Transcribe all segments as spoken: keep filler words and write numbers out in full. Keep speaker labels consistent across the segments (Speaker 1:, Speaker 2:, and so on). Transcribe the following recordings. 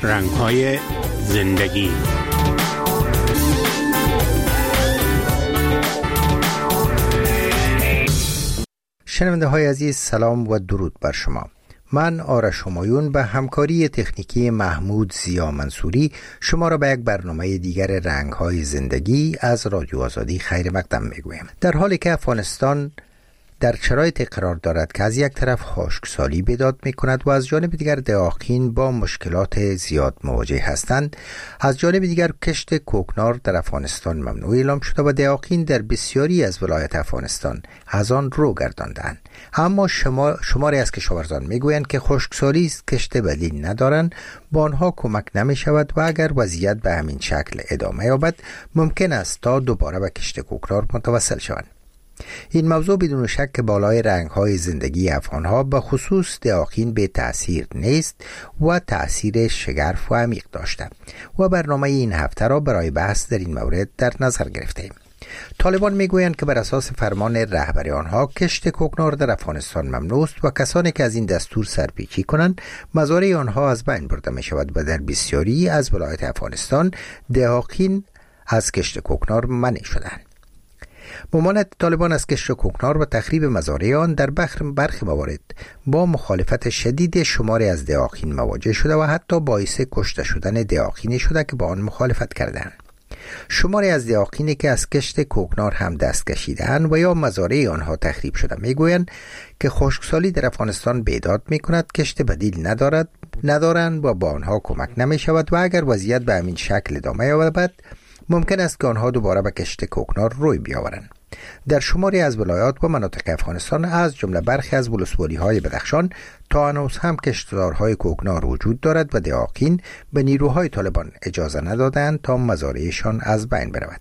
Speaker 1: رنگ‌های زندگی.
Speaker 2: شنونده های عزیز، سلام و درود بر شما. من آرش همایون به همکاری تکنیکی محمود زیا منصوری شما را به یک برنامه دیگر رنگ‌های زندگی از رادیو آزادی خیر مقدم میگویم. در حالی که افغانستان در شرایطی قرار دارد که از یک طرف خشکسالی بیداد می کند و از جانب دیگر دهاقین با مشکلات زیاد مواجه هستند، از جانب دیگر کشت کوکنار در افغانستان ممنوع اعلام شده و دهاقین در بسیاری از ولایت افغانستان از آن رو گرداندند. اما شما شماری از کشاورزان می گویند که خشکسالی است، کشت بدیل ندارند، با آنها کمک نمی شود و اگر وضعیت به همین شکل ادامه یابد ممکن است تا دوباره به کشت کوکنار متوسل شوند. این موضوع بدون شک بالای رنگ‌های زندگی افغان‌ها به خصوص دهاقین به تأثیر نیست و تأثیر شگرف و عمیق داشته و برنامه این هفته را برای بحث در این مورد در نظر گرفتیم. طالبان میگویند که بر اساس فرمان رهبری آنها کشت کوکنار در افغانستان ممنوع است و کسانی که از این دستور سرپیچی کنند مزارع آنها از بین برده می شود و در بسیاری از ولایات افغانستان دهاقین از کشت کوکنار منع شدند. ممانعت طالبان از کشت کوکنار و تخریب مزارع آن در برخی موارد با مخالفت شدید شماری از دهاقین مواجه شده و حتی باعث کشته شدن دهاقینی شده که با آن مخالفت کردند. شماری از دهاقینی که از کشت کوکنار هم دست کشیدند و یا مزارع آنها تخریب شده میگویند که خشکسالی در افغانستان بیداد میکند، کشت بدیل ندارد ندارند و با آنها کمک نمی شود و اگر وضعیت به همین شکل ادامه یابد ممکن است که آنها دوباره به کشت کوکنار روی بیاورند. در شماری از ولایات و مناطق افغانستان از جمله برخی از ولسوالی‌های بدخشان تا هنوز هم کشتزارهای کوکنار وجود دارد و دهاقین به نیروهای طالبان اجازه ندادند تا مزارعشان از بین برود.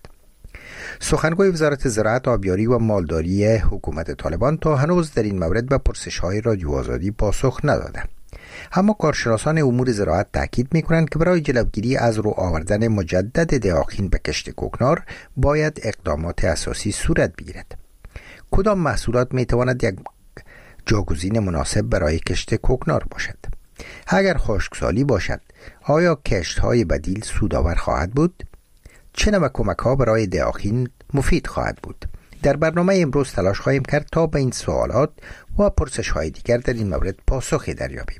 Speaker 2: سخنگوی وزارت زراعت، آبیاری و مالداری حکومت طالبان تا هنوز در این مورد به پرسش‌های رادیو آزادی پاسخ نداده. اما کارشناسان امور زراعت تاکید می‌کنند که برای جلوگیری از رو آوردن مجدد دهاقین به کشت کوکنار باید اقدامات اساسی صورت بگیرد. کدام محصولات می‌تواند یک جاگزین مناسب برای کشت کوکنار باشد؟ اگر خشکسالی باشد، آیا کشت‌های بدیل سودآور خواهد بود؟ چه نوع کمک‌ها برای دهاقین مفید خواهد بود؟ در برنامه امروز تلاش خواهیم کرد تا به این سوالات و پرسش‌های دیگر در این مورد پاسخی دریابیم.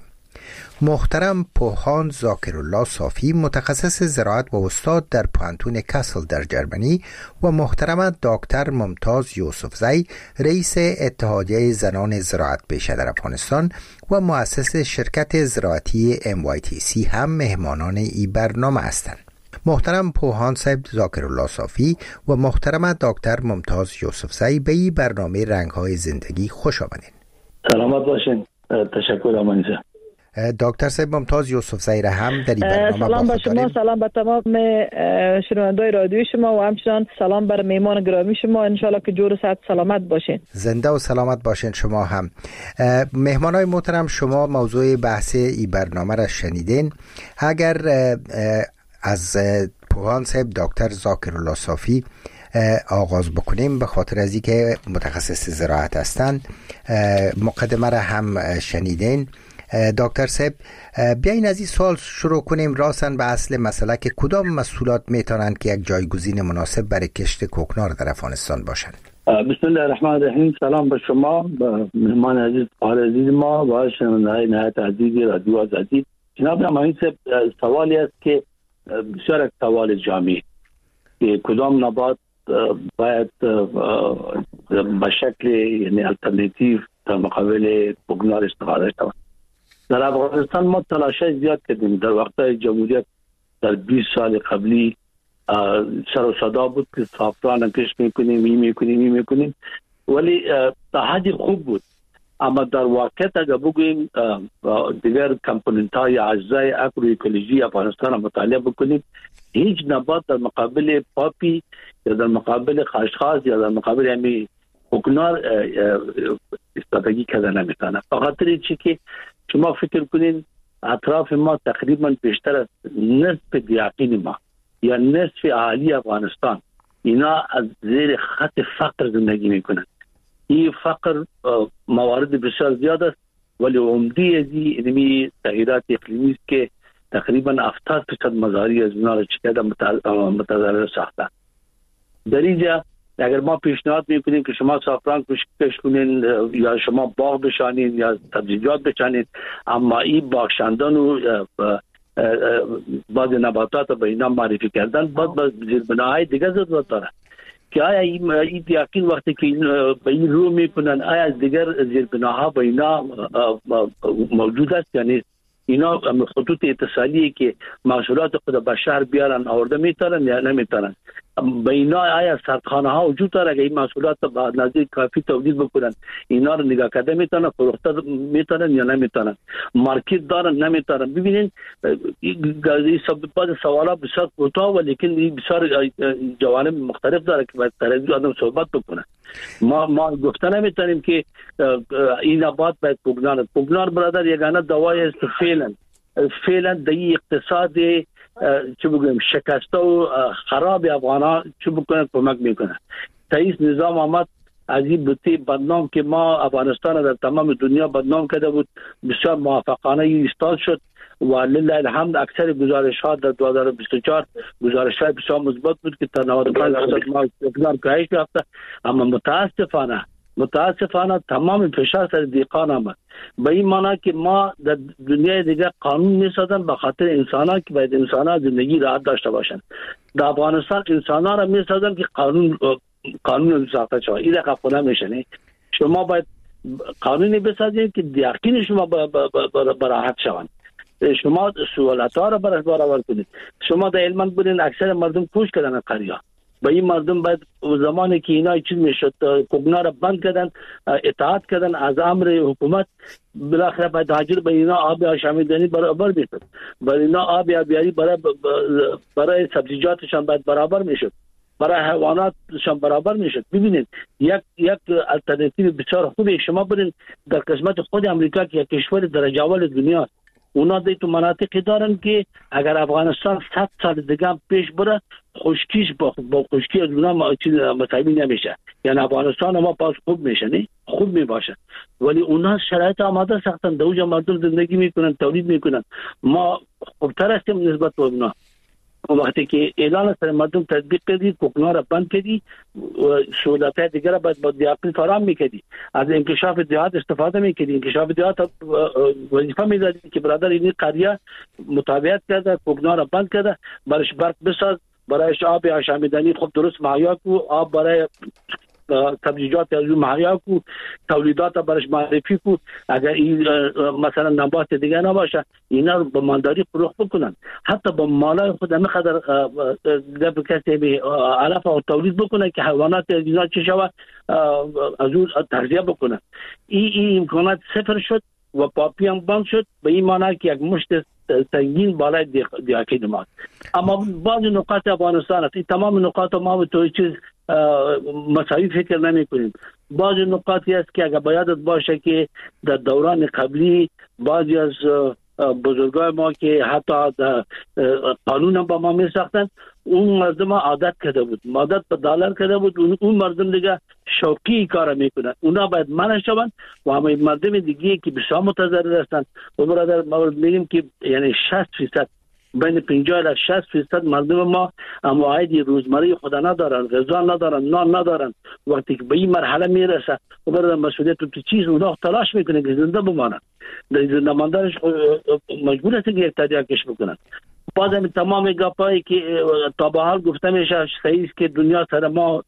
Speaker 2: محترم پوهان ذاکرالله صافی، متخصص زراعت و استاد در پوهنتون کاسل در جرمنی، و محترم دکتر ممتاز یوسفزی، رئیس اتحادیه زنان زراعت پیشه در افغانستان و مؤسس شرکت زراعتی ام وای تی سی هم مهمانان این برنامه هستند. محترم پوهان صاحب ذاکرالله صافی و محترم دکتر ممتاز یوسفزی به این برنامه رنگ‌های زندگی خوش آمدین.
Speaker 3: سلامت باشین. تشکر آمانجا.
Speaker 2: دکتر صاحب ممتاز یوسفزی را هم در این برنامه
Speaker 4: سلام به شما، سلام به تمام شنوندگان رادیوی شما و همچنان سلام بر میهمان گرامی شما. انشالله که جور و صحت سلامت باشین.
Speaker 2: زنده و سلامت باشین شما هم. مهمانای محترم، شما موضوع بحث این برنامه را شنیدین. اگر از پوهان صاحب دکتر ذاکرالله صافی آغاز بکنیم، به خاطر از اینکه متخصص زراعت هستند، مقدمه را هم شنیدین. دکتر صاحب، بیاین از این سوال شروع کنیم راستن به اصل مسئله که کدام محصولات میتونند که یک جایگزین مناسب برای کشت کوکنار در افغانستان باشند؟
Speaker 3: بسم الله الرحمن الرحیم. سلام به شما، به مهمان عزیز عزیز ما و شنوندگان نهایت عزیزی رادیو آزادی. جناب همین سوالی است که بسیار سوال جامعی که کدام نبات باید به شکل یعنی الटरनेटिव در مقابل کوکنار استفاده شود. در افغانستان ما تلاشای زیاد کردیم. در وقت جمهوریت در بیست سال قبلی سر و صدا بود که صافران کشت میکنیم می میکنیم می میکنیم ولی تا حدی خوب بود. اما در واقعیت اگر بگوییم دیگر کامپوننت های اجزای اگرو اکولوژی افغانستان را مطالعه بکنیم، هیچ نبات در مقابل پاپی یا در مقابل خاشخاص یا در مقابل همی کوکنار استفاده کردن نمیتونه. بخاطر چی که شما فکر کنین اطراف ما تقریبا بیشتر از نصف دهاقین ما یا نصف اهالی افغانستان اینا از زیر خط فقر زندگی میکنن. این فقر موارد بسیار زیاد است ولی عمده از این تغییرات اقلیمی است که تقریبا هفتاد درصد مزاری از اونا رو چکیده متضرر ساخته. در اینجا اگر ما پیشنهاد میکنیم که شما سافران کش کنین یا شما باغ بشانین یا سبزیجات بشانین، اما این باغشندان و بعض نباتات به اینا معرفی کردن باید به زیربناهای دیگه ضرورت داره که آیا این یقین وقتی که به این رو میکنن آیا از دیگر زیربناها به اینا موجود است یا نیست. اینا خطوط اتصالی که محصولات خود به شهر بیارن آورده میتونن یا نمیتونن. به اینا آیا سردخانه ها وجود داره که این محصولات به اندازه کافی تولید بکنن، اینا رو نگاه کرده میتونن، فروخته میتونن یا نمیتونن، مارکت دارن نمیتونن. ببینین این سب سوالات بسیار کوتاه و لیکن بسیار جوانب مختلف داره که باید ترجیح آدم صحبت بکنه. ما ما گفته نمیتونیم که این نبات باید پوگنان پوگنان برادر یگانه دوای است فعلا فعلا در اقتصاد چه بگویم شکسته و خراب افغانا چه بکنه کمک میکنه. رئیس نظام آمد از این بوتی بدنام که ما افغانستان در تمام دنیا بدنام کرده بود بسیار موافقانه ایستاد شد و لله الحمد اکثر گزارش ها در دو هزار و بیست و چهار گزارش های بسیار مثبت بود که تا نود و پنج درصد ما اقدام کاهش یافته. اما متاسفانه متاسفانه تمام فشار سر دیقان آمد. به این معنی که ما در دنیای دیگه قانون میسازن به خاطر انسان ها که باید انسان ها زندگی راحت داشته باشن. در افغانستان انسان ها را میسازن که قانون قانون ساخته شود. این رقم خونه میشنه. شما باید قانونی بسازید که یقین شما براحت شوند. شما سوالات ها را برش برآورد کنید. شما در علمان بودین اکثر مردم کوش کردن قریا. با این مردم باید زمانی که اینا چیز میشد کوگنا را بند کردن، اطاعت کردن از امر حکومت، بالاخره باید حاجر به اینا آب آشامیدنی برابر میشد، برای اینا آب آبیاری برای برای سبزیجاتشان باید برابر میشد، برای حیواناتشان برابر میشد. ببینید یک یک الټرناتیو بسیار خوبی شما برین در قسمت خود امریکا که یک کشور درجه اول دنیا، اونا دی تو مناطقی دارن که اگر افغانستان صد سال دیگه پیش بره خشکیش با, با خشکی از اونا مساوی نمیشه. یعنی افغانستان ما باز خوب میشه، نه خوب میباشه، ولی اونا شرایط آماده ساختن، دوجا مردم زندگی میکنن، تولید میکنن. ما خوبتر هستیم نسبت به اونا. وقتی که اعلان سر مردم تطبیق کردی، کوگنا را بند کردی و سهولت‌های دیگر را باید با دیاقین فراهم میکردی، از انکشاف دیهات استفاده میکردی. انکشاف دیهات وظیفه میدادی که برادر این قریه مطابقت کرده، کوگنا را بند کرده، برش برق بساز، برایش آب آشامیدنی خوب درست مهیا کو، آب برای سبزیجات از اون مهیا کو، تولیدات برش معرفی کو. اگر این مثلا نبات دیگه نباشه اینا رو به مالداری فروخت بکنن، حتی با مالای خود همه قدر دب کسی به علف و تولید بکنن که حیوانات اینا چه شوه از اون تغذیه بکنن. این این امکانات صفر شد و پاپی هم بند شد. به این معنی که یک مشت سنگین بالای دیاکی دماد. اما بعض نقاط افغانستان است، این تمام نقاط ما به توی چیز مساوی فکر نمی کنیم. بعض نقاطی است که اگر باید باشه که در دوران قبلی بعضی از بزرگای ما که حتی قانون هم با ما می ساختن، اون مردم عادت کرده بود، عادت به دلار کرده بود، اون مردم دیگه شوقی کار میکنن. اونا باید منع شوند و همه مردم دیگه که بسیار متضرر هستند. و برادر ما میگیم که یعنی شصت درصد بین پنجاه تا شصت درصد مردم ما امواعید روزمره خدا ندارن، غذا ندارن، نان ندارن. وقتی که به این مرحله میرسه و برادر مسئولیت تو چیز اونا تلاش میکنه که زنده بمانن، در زنده ماندنش مجبور هستن که یک تریاکش بکنن. باز هم تمام گپایی که تا به حال گفته میشه صحیح است که دنیا سر ما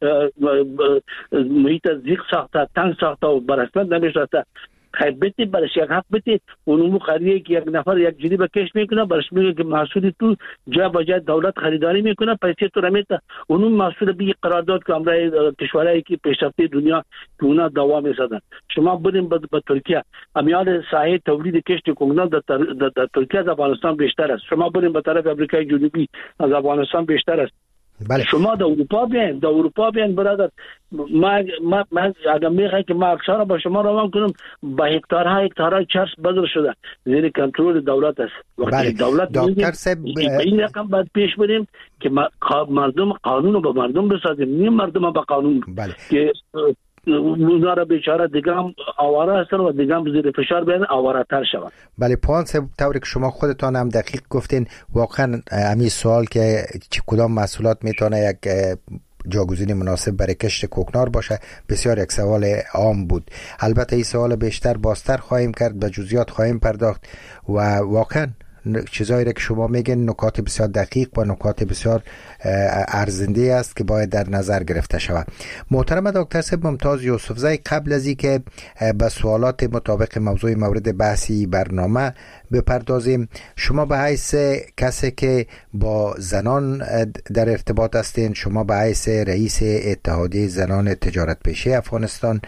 Speaker 3: محیط زیق ساخته، تنگ ساخته و برسمت نمیشته. خیلی بتی برش یک حق بتی اونمو قریه که یک نفر یک جدی به کش میکنه، برش میگه که محصول تو جا با جا دولت خریداری میکنه، پیسه تو رمیته اونم محصول بی قرارداد که امرای کشورهایی که پیشرفته دنیا که اونا دوا میسازن. شما بریم به ترکیه، امیال ساحه تولید کشت کوگنا در ترکیه از افغانستان بیشتر است. شما بریم به طرف امریکای جنوبی از افغانستان بیشتر است.
Speaker 2: بله.
Speaker 3: شما در اروپا بیاین، در اروپا بیاین برادر. ما ما ما اگر میگه که ما اکثرا با شما روان کنم با هکتارها هکتارها چرس بدل شده زیر کنترل دولت است. وقتی
Speaker 2: بله.
Speaker 3: دولت
Speaker 2: دکتر صاحب
Speaker 3: این رقم باید پیش بریم که مردم قانون رو به مردم بسازیم، نه مردم به قانون.
Speaker 2: بله.
Speaker 3: که روزا بیچاره دیگه هم آواره هستن و دیگه هم زیر فشار بیان آواره تر شوند.
Speaker 2: بله پوان صاحب، طوری که شما خودتان هم دقیق گفتین، واقعا همین سوال که چه کدام محصولات میتونه یک جاگزین مناسب برای کشت کوکنار باشه بسیار یک سوال عام بود. البته این سوال بیشتر بازتر خواهیم کرد، به جزئیات خواهیم پرداخت و واقعا چیزایی که شما میگن نکات بسیار دقیق و نکات بسیار ارزنده است که باید در نظر گرفته شود. محترم دکتر صاحب ممتاز یوسفزی، قبل از اینکه به سوالات مطابق موضوع مورد بحثی برنامه بپردازیم، شما به حیث کسی که با زنان در ارتباط هستین، شما به حیث رئیس اتحادیه زنان تجارت پیشه افغانستان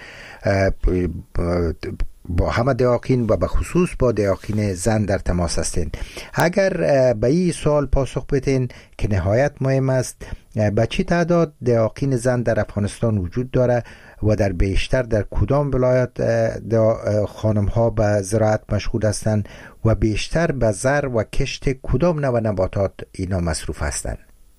Speaker 2: با همه دیاقین و به خصوص با دیاقین زن در تماس هستین، اگر به این سوال پاسخ بدین که نهایت مهم است، به چی تعداد دیاقین زن در افغانستان وجود داره و در بیشتر در کدام ولایت خانم ها به زراعت مشغول هستند و بیشتر به زر و کشت کدام نوع نباتات اینا مصروف هستند؟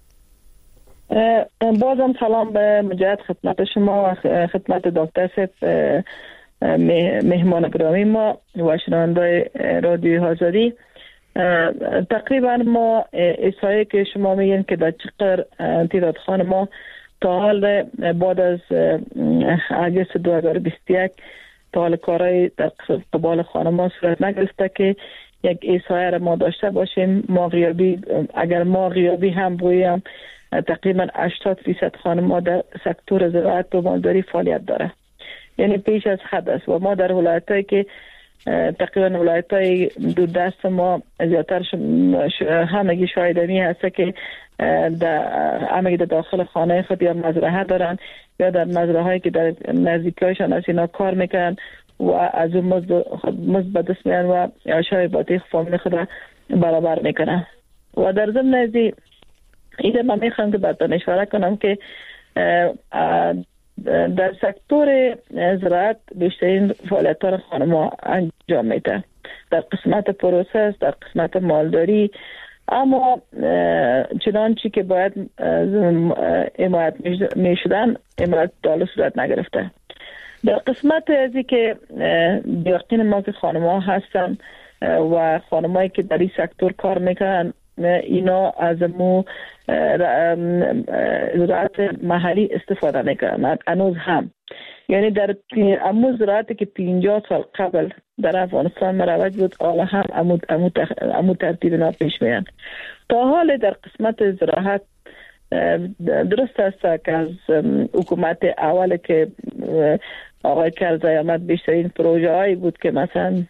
Speaker 4: بازم سلام به مجدد خدمت شما و خدمت دکتر صاحب مهمان گرامی ما و شنوندای رادیو آزادی. تقریبا ما احصایه که شما میگین که در چقدر تعداد خانم ما تا حال بعد از اگست دو هزار و بیست و یک تا حال کارهای در قبال خانم ها صورت نگرفته که یک احصایه را ما داشته باشیم. ما غیابی اگر ما غیابی هم بگویم تقریبا هشتاد فیصد خانم ها در سکتور زراعت و مالداری فعالیت داره، یعنی پیش از حد است. و ما در ولایتایی که تقریبا ولایتای دو دست ما زیادتر همگی شایدنی هست که در همگی در داخل خانه خود یا مزرعه دارن یا در مزرعه هایی که در نزدیکایشان از اینا کار میکنن و از اون مزد به دست میان و عشای باطیخ فامیل خود را برابر میکنن. و در ضمن ازی ایده من میخوام که براتون اشاره کنم که در سکتور زراعت بیشترین فعالیت ها خانم ها انجام میده در قسمت پروسس، در قسمت مالداری، اما چنانچه که باید حمایت میشدن حمایت دال صورت نگرفته. در قسمت ازی که دیاقین ما که خانم ها هستن و خانم هایی که در این سکتور کار میکنن، اینا از مو زراعت محلی استفاده میکنن هنوز هم، یعنی در امو زراعتی که پنجاه سال قبل در افغانستان مروج بود حالا هم امو, امو, امو ترتیب نا پیش میان. تا حال در قسمت زراعت درست است که از حکومت اول که آقای کرزی آمد بیشترین پروژه هایی بود که مثلا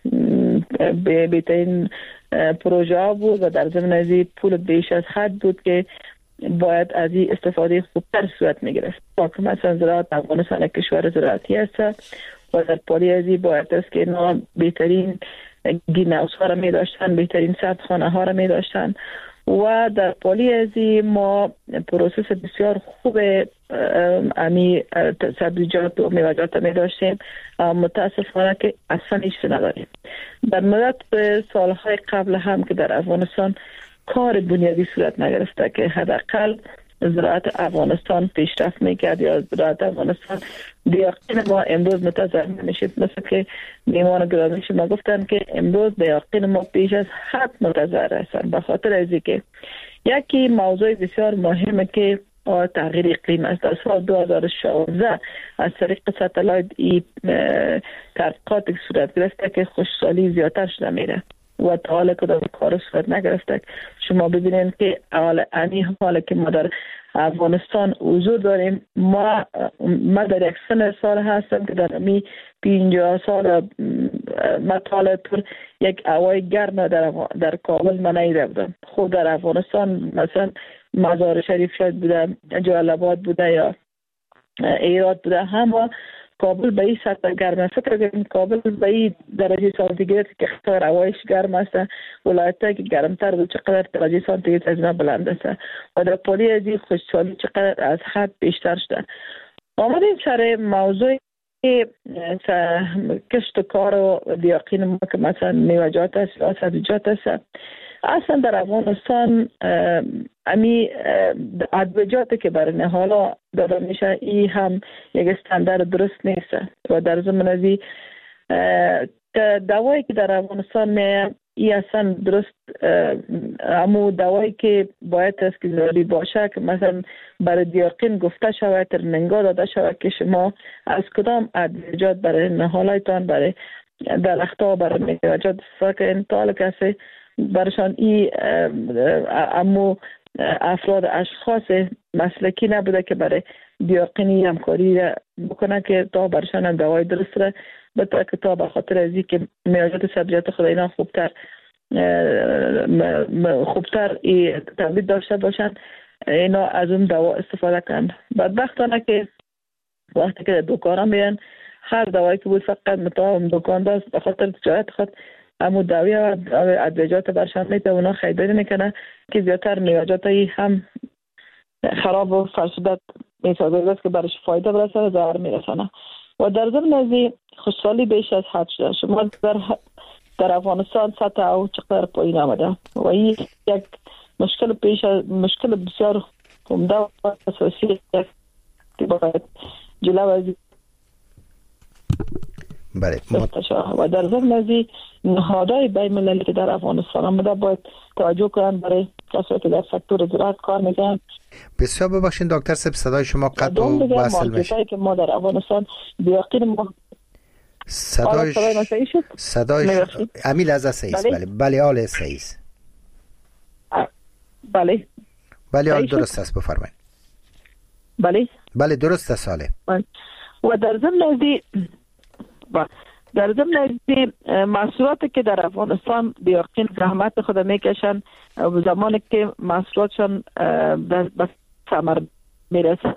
Speaker 4: بهترین پروژه ها بود و در ضمن ازی پول بیش از حد بود که باید از این استفاده خوبتر صورت میگرفت. مثلا زراعت افغانستان کشور زراعتی است و در پالی ازی باید است که اینا بهترین گرین‌هاوس ها را می داشتن، بهترین سبزخانه ها را می داشتن و در پالی ازی ما پروسس بسیار خوب امی سبزیجات و میوه‌جات می داشتیم، متاسفانه که اصلا هیچ نداریم. در مدت سالهای قبل هم که در افغانستان کار بنیادی صورت نگرفته که حداقل زراعت افغانستان پیشرفت میکرد یا زراعت افغانستان دیاقین ما امروز متضرر میشید. مثل که میمان گرامی شما گفتن که امروز دیاقین ما پیش از حد متضرر هستند، به خاطر از اینکه یکی موضوع بسیار مهمه که تغییر اقلیم است. در سال دو هزار و شانزده از طریق ستلایت ای تحقیقات صورت گرفته که خشکسالی زیادتر شده میره و تا حال کدام کار صورت نگرفته. شما ببینید که حال انی حالا که ما در افغانستان حضور داریم، ما ما در یک سن سال هستم که در امی پینجاه سال مطالعه پر یک هوای گرم در در کابل من نیده بودم. خود در افغانستان مثلا مزار شریف شاید بوده، جلال آباد بوده یا ایراد بوده، هم کابل به این سطح گرم. فکر کنم کابل به این درجه سانتیگراد که خطر هوایش گرم است، ولایت‌هایی که گرمتر بود چقدر درجه سانتیگراد از اینا بلند است و در پالی از این خشکسالی چقدر از حد بیشتر شده. آمدیم سر موضوع کشت و کار و دیاقین ما که مثلا میوه‌جات است یا سبزیجات است. اصلا در افغانستان امی ادویجاتی که برای نهالا داده میشه این هم یک استاندارد درست نیست و در ضمن ازی دوایی که در افغانستان می ای اصلا درست امو دوایی که باید است که ضروری باشه که مثلا برای دیاقین گفته شود ترمینگا داده شود که شما از کدام ادویجات برای نهالایتان برای درختها برای میوه‌جات استفاده کنید تا کسی برشان ای امو افراد اشخاص مسلکی نبوده که برای دیاقینی همکاری بکنه که تا برشان هم دوای درست را بطور که تا بخاطر ازی که میوه‌جات سبزیجات خود اینا خوبتر خوبتر ای تولید داشته باشن اینا از اون دوا استفاده کنند. بدبختانه که وقتی که دکان میان هر دوایی که بود فقط متاهم دکان داشت بخاطر تجارت خود امو داوی و ادویجات برشان میده اونا خیداری میکنه که زیادتر میوه‌جات هم خراب و فرسودت میسازه است که برش فایده برسه و ضرر میرسانه. و در ضمن ازی خوشحالی بیش از حد شده. شما در در افغانستان سطح او چقدر پایین آمده و این یک مشکل پیش مشکل بسیار عمده و اساسی که باید جلو از
Speaker 2: بله
Speaker 4: و در ضمن ازی نهادهای بین المللی که در افغانستان آمده باید توجه کنند برای کسایی که در سکتور زراعت کار میکنن.
Speaker 2: بسیار ببخشید دکتر صاحب صدای شما قطع و وصل میشه. که
Speaker 4: ما در افغانستان بیاقین ما
Speaker 2: صدای صدای امیل از سعیس بله بله آل سعیس
Speaker 4: بله
Speaker 2: بله آل درست است بفرمایید.
Speaker 4: بله
Speaker 2: بله درست است ساله.
Speaker 4: و در ضمن ازی در ضمن ازی محصولاتی که در افغانستان بیاقین زحمت خود میکشن و زمانی که محصولاتشان به ثمر میرسه.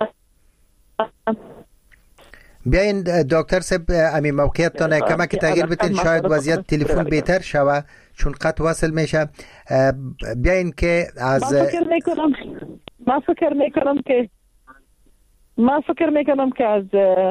Speaker 2: بیاین دکتر صاحب امی موقعیت تانه کمک تغییر بتین شاید وضعیت تلفن بهتر شوه چون قطع وصل میشه. بیاین که از
Speaker 4: من فکر میکنم من فکر میکنم که من فکر میکنم که از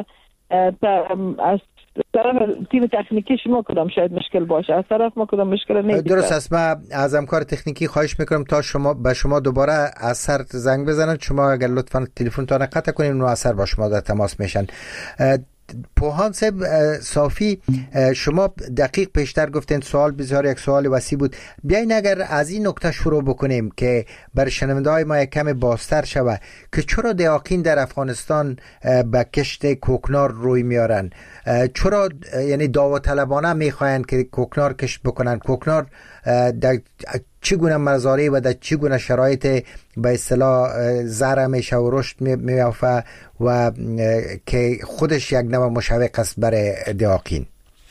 Speaker 4: از طرف تیم تکنیکی شما کدام شاید مشکل باشه از طرف ما کدام مشکل نیست.
Speaker 2: درست است. من از همکار تکنیکی خواهش میکنم تا شما به شما دوباره از سر زنگ بزنن. شما اگر لطفا تلفن تان قطع کنین و از سر با شما در تماس میشن. پوهان صاحب صافی شما دقیق پیشتر گفتین سوال بسیار یک سوال وسیع بود. بیاین اگر از این نکته شروع بکنیم که بر شنونده های ما یک کم بازتر شوه که چرا دیاقین در افغانستان به کشت کوکنار روی میارن، چرا یعنی داوطلبانه میخواین که کوکنار کشت بکنن، کوکنار در چگونه مزارع و در چگونه شرایط به اصطلاح زرع میشه و رشد میافه و که خودش یک نوع مشوق است برای دیاقین.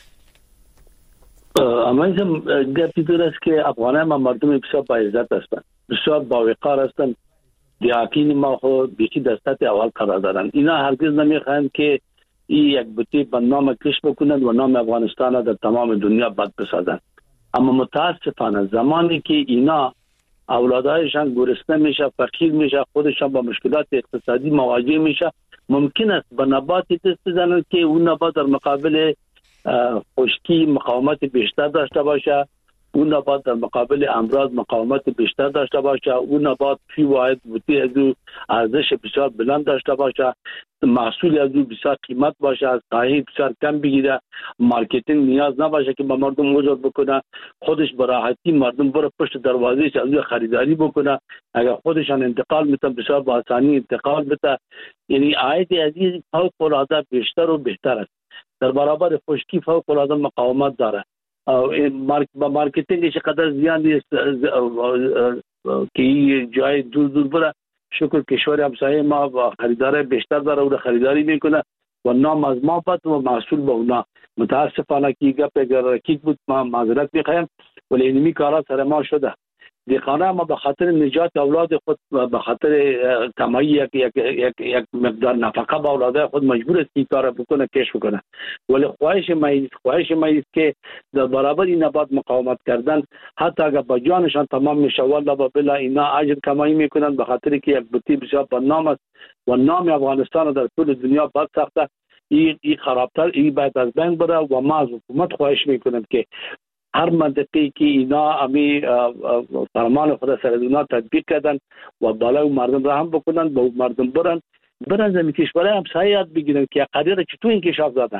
Speaker 3: اما این گپی درست که افغانه ما مردم بسیار با عزت هستند، بسیار با وقار هستند. دیاقین ما خود بیشی دستت اول قرار دارند. اینا هرگز نمیخواهند که این یک بوتی به نام کش بکنند و نام افغانستان را در تمام دنیا بد بسازند. اما متاسفانه زمانی که اینا اولادایشان گرسنه میشه، فقیر میشه، خودشان با مشکلات اقتصادی مواجه میشه، ممکن است به نباتی دست بزنند که اون نبات در مقابل خشکی مقاومت بیشتر داشته باشه، اون نبات در مقابل امراض مقاومت بیشتر داشته باشه، اون نبات فی واحد بوتی از او ارزش بسیار بلند داشته باشه، محصول از او بسیار قیمت باشه، از قایق بسیار کم بگیره، مارکتینگ نیاز نباشه که به مردم وجود بکنه، خودش به راحتی مردم بره پشت دروازهش از او خریداری بکنه، اگر خودشان انتقال میتن بسیار با آسانی انتقال بده. یعنی عاید عزیز فوق العاده بیشتر و بهتر است، در برابر خشکی فوق العاده مقاومت داره. با مارکتینگش قدر زیان نیست که جای دور دور بره. شکر کشور همسایه ما با خریدار بیشتر داره و خریداری میکنه و نام از ما بد و محصول با اونا. متاسفانه که گپ اگر رکیک بود ما معذرت میخوایم ولی اینمی کارا سر ما شده. دیخانه ما به خاطر نجات اولاد خود به خاطر کمایی یک, یک, یک, یک مقدار نفقه با اولاد خود مجبور است این کار بکنه کش بکنه. ولی خواهش ما است خواهش ما است که در برابر این نبات مقاومت کردن حتی اگر با جانشان تمام میشه والله با بلا اینا اجر کمایی میکنن به خاطر که یک بوتی بسیار با نام است و نام افغانستان در طول دنیا بد ساخته. این این خرابتر این باید از بین بره و ما از حکومت خواهش میکنم که هر منطقه که اینا امی فرمان خدا سر اینا تطبیق کردن و بالای مردم را هم بکنن با مردم برن برن زمین کشورهای همسایه یاد بگیرن که قضیه را چطور انکشاف دادن.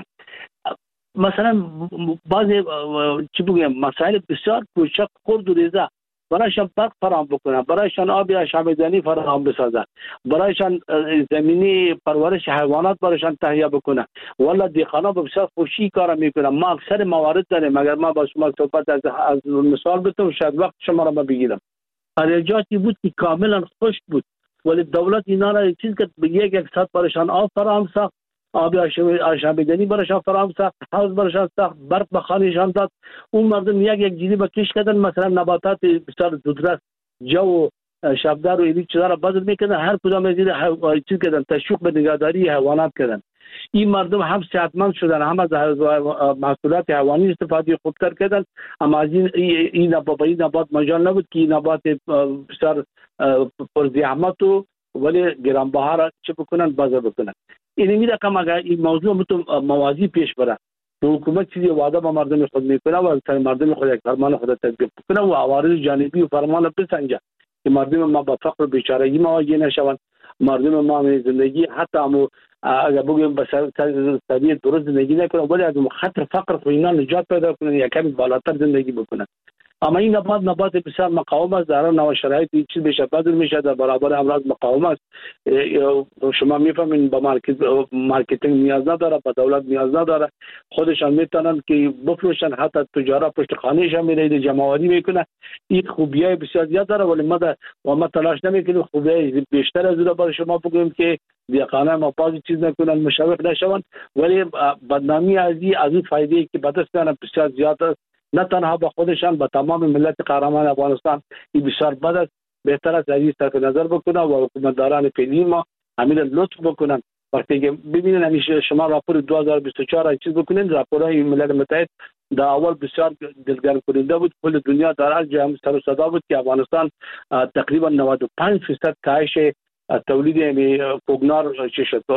Speaker 3: مثلا بعضی چی بگم مسائل بسیار کوچک خرد و ریزه برایشان برق فراهم بکنن، برایشان آب آشامیدنی فراهم بسازن، برایشان زمینی پرورش حیوانات برایشان تهیه بکنن. والا دیخانا بسیار خوشی کار میکنن. ما اکثر موارد داریم، مگر ما با شما صحبت از, از مثال بتونم شاید وقت شما را بگیرم. پریجاتی بود که کاملا خوش بود ولی دولت اینا را چیز که به یک یک ساعت برایشان آب فراهم ساخت، آب آشامیدنی برایشان فراهم ساخت، حوض برایشان ساخت، برق به خانه‌شان داد. اون مردم یک یک جیلی با کش کردن، مثلا نباتات بسیار زودرس جو شبدار و اینی چیزا را بدل میکردن، هر کدام از این چیز کردن، تشویق به نگهداری حیوانات کردن. این مردم هم صحتمند شدن، هم از محصولات حیوانی استفاده خوبتر کردن. اما از این این نبات این نبات مجال نبود که این نبات بسیار پرزحمت و ولی گرانبها چه بکنن بازار بکنن. این می رقم اگر این موضوع متون موازی پیش بره، حکومت چیزی وعده با مردم خود میکنه و سر مردم خود یک فرمان خود تطبیق کنه و عوارض جانبی و فرمان بسنجه که مردم ما با فقر و بیچارگی مواجه نشوند. مردم ما زندگی حتی امو اگر بگیم به طبیعت درست زندگی نکنه ولی از خطر فقر خو اینا نجات پیدا کنن، یک کمی بالاتر زندگی بکنن. اما این نبات نبات بسیار مقاوم است، در نوع شرایط این چیز بشه بدل میشه، در برابر امراض مقاوم است. شما میفهمین با مارکت مارکتینگ نیاز نداره، با دولت نیاز نداره، خودشان میتونن که بفروشن، حتی تجارت پشت خانهشان میره جمع‌آوری میکنه. این خوبیای بسیار زیاد داره ولی ما در و ما تلاش نمیکنیم خوبیای بیشتر از اون برای شما بگیم که دیگران ما پاز چیز نکنن، مشوق نشون. ولی بدنامی از این از این فایده که به دست میارن بسیار زیاد است، نه تنها با خودشان، با تمام ملت قهرمان افغانستان. این بسیار بد است. بهتر است عزیز طرف نظر بکنن و حکومتداران فعلی ما همین لطف بکنن. وقتی که ببینن همیشه شما راپور دو هزار و بیست و چهار چیز بکنین، راپورهای ملل متحد در اول بسیار دلگرم کننده بود. کل دنیا در هر جای هم سر و صدا بود که افغانستان تقریبا نود و پنج درصد کاهش تولید کوگنار چه شد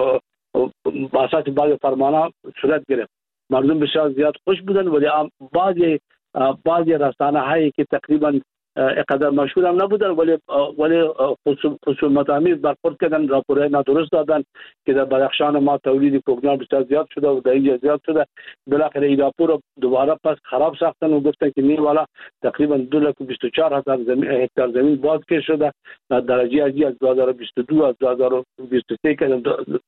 Speaker 3: با اساس بعض فرمانها صورت گرفت. مردم بسیار زیاد خوش بودن ولی بعضی بعضی رسانه هایی که تقریبا اقدر مشهور هم نبودن ولی ولی خصومت آمیز برخورد کردن، راپورهای نادرست دادن که در بدخشان ما تولید کوگنار بسیار زیاد شده و در اینجا زیاد شده. بالاخره این راپور رو دوباره پس خراب ساختن و گفتن که نه والا تقریبا دو لک و بیست و چهار هزار هکتار زمین بازکش شده در درجه از دو هزار و بیست و دو از دو هزار و بیست و سه کردن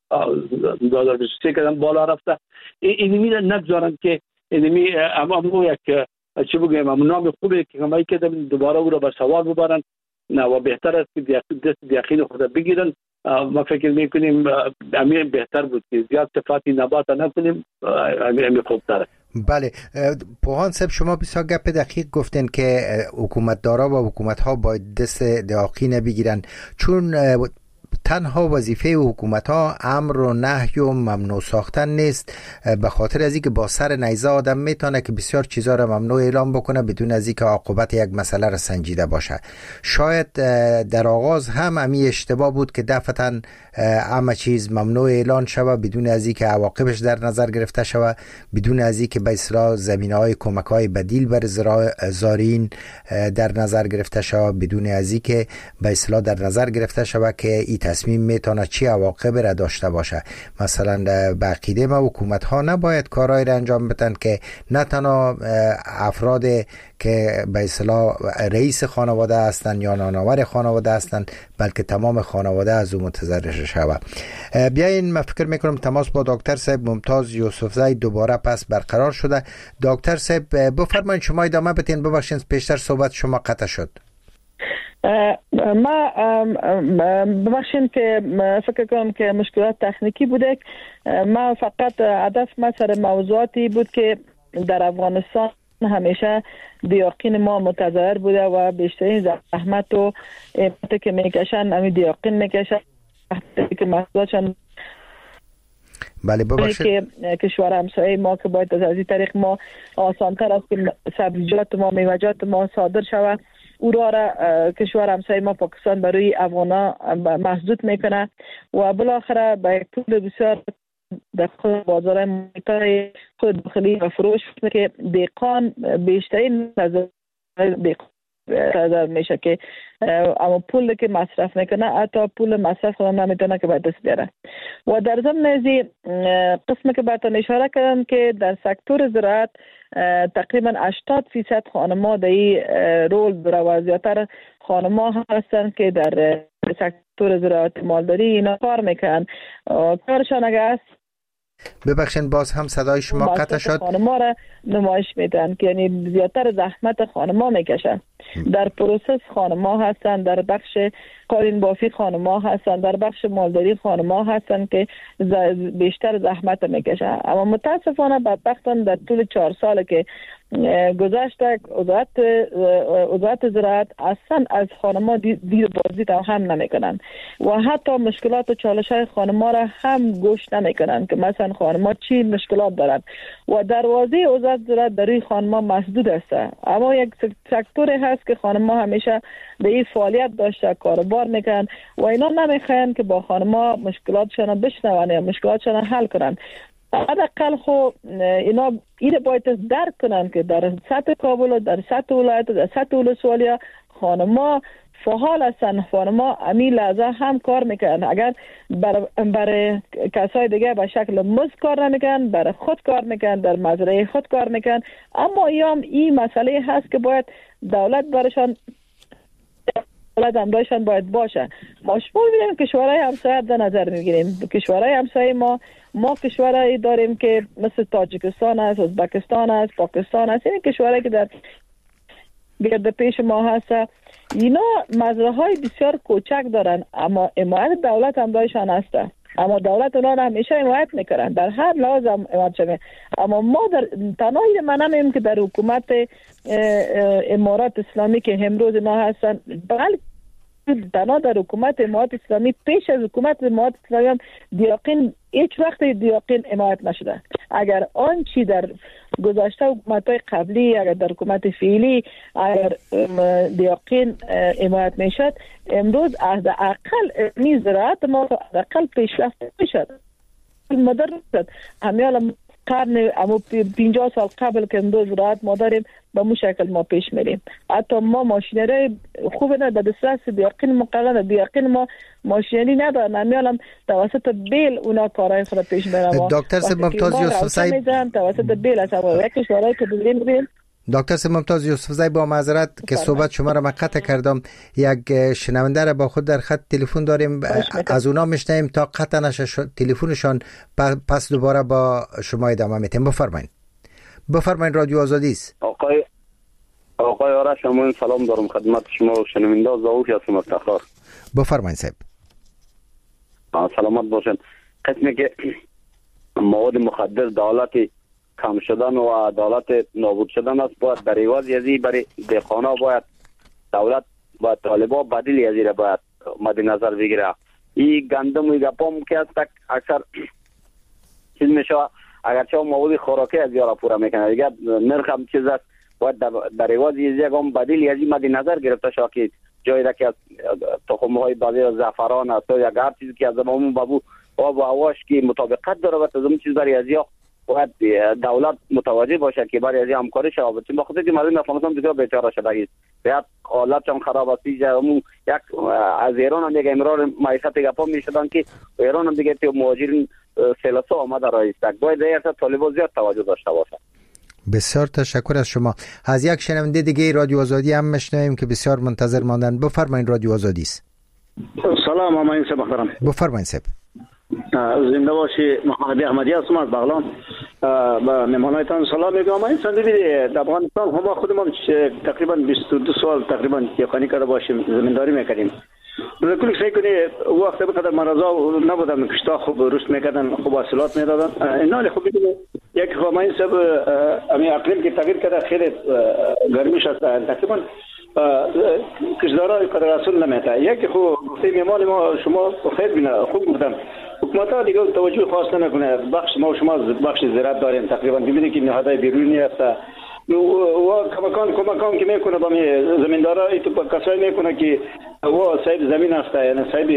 Speaker 3: دو هزار و بیست و سه کردن بالا رفته. اینمی نگذارن که اینمی اما یک چه بگم اما نام خوبه که کمایی که دوباره او را به سوال ببرن. نه و بهتر است که دست یقین خود بگیرن. ما فکر میکنیم امیر بهتر بود که زیاد صفاتی نبات نکنیم، امیر خوبتره.
Speaker 2: بله پوهان صاحب، شما بسیار گپ دقیق گفتن که حکومتدارا و حکومت‌ها باید دست دقیقی نبگیرن، چون تنها وظیفه حکومت ها امر و نهی و ممنوع ساختن نیست. به خاطر از اینکه با سر نیزه آدم میتونه که بسیار چیزا را ممنوع اعلام بکنه بدون از اینکه عاقبت یک مسئله را سنجیده باشه. شاید در آغاز هم امی اشتباه بود که دفعتاً همه چیز ممنوع اعلان شود بدون از اینکه عواقبش در نظر گرفته شود، بدون از اینکه به اصطلاح زمینه‌های کمک‌های بدیل بر زارعین در نظر گرفته شود، بدون از اینکه به اصطلاح در نظر گرفته شود که این تصمیم میتونه چی عواقب را داشته باشه. مثلا به عقیده ما حکومت ها نباید کارهایی را انجام بدن که نه تنها افراد که به اصطلاح رئیس خانواده هستند یا نانآور خانواده هستند بلکه تمام خانواده از اون متضرر شود. بیاین من فکر میکنم تماس با دکتر صاحب ممتاز یوسفزی دوباره پس برقرار شده. دکتر صاحب بفرمایید، شما ادامه بدین. ببخشید پیشتر صحبت شما قطع شد.
Speaker 4: ما ببخشید که فکر کنم که مشکلات تکنیکی بوده. ما فقط هدف ما سر موضوعاتی بود که در افغانستان همیشه دیاقین ما متضرر بوده و بیشترین زحمت و امتی که میکشن همین دیاقین میکشن که محصولاتشان
Speaker 2: بله ببخشید
Speaker 4: که کشور همسایه ما که باید از این طریق ما آسانتر است که سبزیجات ما میوه‌جات ما صادر شود. او را, را کشور همسایه ما پاکستان برای افغانا محدود میکنه و بالاخره به پول بسیار در خود بازار محیطای خود داخلی و فروش که دهقان بیشترین نظر دهقان میشه که اما پول که مصرف میکنه حتی پول مصرف خودم نمیتونه که باید دست بیاره. و در ضمن ازی قسم که باید اشاره کردم که در سکتور زراعت تقریبا هشتاد فیصد خانم‌ها در این رول داره و زیادتر خانم‌ها هستن که در سکتور زراعت مالداری اینا کار میکنن. کارشان اگه است
Speaker 2: ببخشید باز هم صدای شما قطع شد.
Speaker 4: خانم‌ها را نمایش میدن که یعنی زیادتر زحمت خانم‌ها میکشن. در پروسس خانم‌ها هستن، در بخش قالین بافی خانم‌ها هستن، در بخش مالداری خانم‌ها هستن که بیشتر زحمت میکشن. اما متاسفانه بدبختانه در طول چهار سال که گذشته وزارت وزارت زراعت اصلا از خانم‌ها دیر بازدید هم نمیکنن و حتی مشکلات و چالش‌های خانم‌ها را هم گوش نمیکنن که مثلا خانم‌ها چی مشکلات دارند و دروازه وزارت زراعت در روی خانم‌ها مسدود است. اما یک سکتوری هست که خانم‌ها همیشه به این فعالیت داشته کاروبار میکنن و اینا نمیخواین که با خانم‌ها مشکلاتشون بشنون یا مشکلاتشون حل کنن. حداقل خو اینا ایده باید درک کنن که در سطح کابل و در سطح ولایت و در سطح ولسوالی خانم‌ها فعال هستن. خانم‌ها امی لحظه هم کار میکنن. اگر برای بر کسای دیگه به شکل مزد کار نمیکنن، برای خود کار میکنن، در مزرعه خود کار میکنن. اما ایام این مسئله هست که باید دولت برشان دولت همراهشان باید باشه. ما شما می‌بینیم کشورهای همسایه در نظر میگیریم. کشورهای همسایه ما ما کشورهایی داریم که مثل تاجیکستان است، ازبکستان است، پاکستان است. این کشورهایی که در گرد پیش ما هست. اینا مزرعه‌های بسیار کوچک دارن اما حمایت دولت همراهشان هست. اما دولت اونا را همیشه حمایت میکنن در هر لحاظ حمایت شده. اما ما در تنهایی ما نمیم که در حکومت امارات اسلامی که امروز ما هستن، بلکه تنها در حکومت امارات اسلامی پیش از حکومت امارات اسلامی دیاقین هیچ وقت دیاقین حمایت نشده. اگر آن چی در گذشته حکومت‌های قبلی، اگر در حکومت فعلی اگر دیاقین حمایت میشد، امروز از اقل می زراعت ما از اقل پیشرفت میشد. مدرن شد. همیال قرن امو پنجاه سال قبل که امروز زراعت ما داریم به مو شکل ما پیش میریم. حتی ما ماشینری خوب نه در دسترس دیاقین مقرن دیاقین ما ماشینری ندارن. همیال توسط بیل اونا کارهای خود پیش میرن.
Speaker 2: دکتر سید ممتاز یوسف زی
Speaker 4: توسط بیل از اول یک کشورهای که ببینیم.
Speaker 2: دکتر سید ممتاز یوسف زی با معذرت که صحبت شما را من قطع کردم، یک شنونده را با خود در خط تلفن داریم، از اونا میشنیم تا قطع نشه تلفنشان، پس دوباره با شما ادامه میتیم. بفرمایید. بفرمایید، رادیو آزادی است.
Speaker 5: آقای آقای آرش شما سلام دارم خدمت شما و شنونده زاویه هستم افتخار.
Speaker 2: بفرمایید صاحب.
Speaker 5: سلامت باشین. قسمی که مواد مخدر دولت کم شدن و عدالت نابود شدن است، باید در عوض یزی برای دهقانا باید دولت و طالبا بدیل یزی را باید مد نظر بگیره. این گندم و گپام که است اکثر چیز میشه، اگرچه مواد خوراکی از یارا پورا میکنه دیگه نرخ هم چیز است، باید در عوض یزی هم بدیل یزی مد نظر گرفته شد که جایی را که از تخم‌های بعضی زعفران است یا هر چیزی که از زمامون بابو آب و هواش که مطابقت داره و تزمین چیز برای ازیا باید دولت متوجه باشه که برای ازیا همکاری شود. چون بخاطر که مردم افغانستان بسیار بیچاره شده است، بعد حالت هم خراب است. همون یک از ایران هم دیگه امرار معیشت گپا میشدن که ایران هم دیگه تو مهاجرین سلسله آمده رایست. باید در طالبان زیاد توجه داشته باشه.
Speaker 2: بسیار تشکر از شما. از یک شنونده دیگه رادیو آزادی هم میشنویم که بسیار منتظر ماندن. بفرمایید، رادیو آزادی است.
Speaker 6: سلام آمین صاحب محترم.
Speaker 2: بفرمایید صاحب.
Speaker 6: زنده باشی. محمد احمدی هستم از بغلان. با مهمانایتان سلام میگم. آمین سندیدی در افغانستان هم خودمون تقریبا بیست و دو سال تقریبا یخانی کرده باشیم، زمینداری میکردیم. کلی فکر کنی وقت بقدر مرزا نبودم کشتا خوب رشد میکردن، خوب حاصلات میدادن. اینا خوب ببینید یک خامین صاحب امی اقلیم که تغییر کرده خیلی گرمی شد تقریبا کشدارا قدر رسول نمیته. یک خوب گفته میمان ما شما خیر بینه خوب گفتم حکومت ها دیگه توجه خاص نمیکنه. بخش ما و شما بخش زراعت داریم تقریبا ببینید که نهادهای بیرونی هست و کمکان کمکان که میکنه با زمیندارا ایتو کسایی میکنه که و صاحب زمین است، یعنی صاحب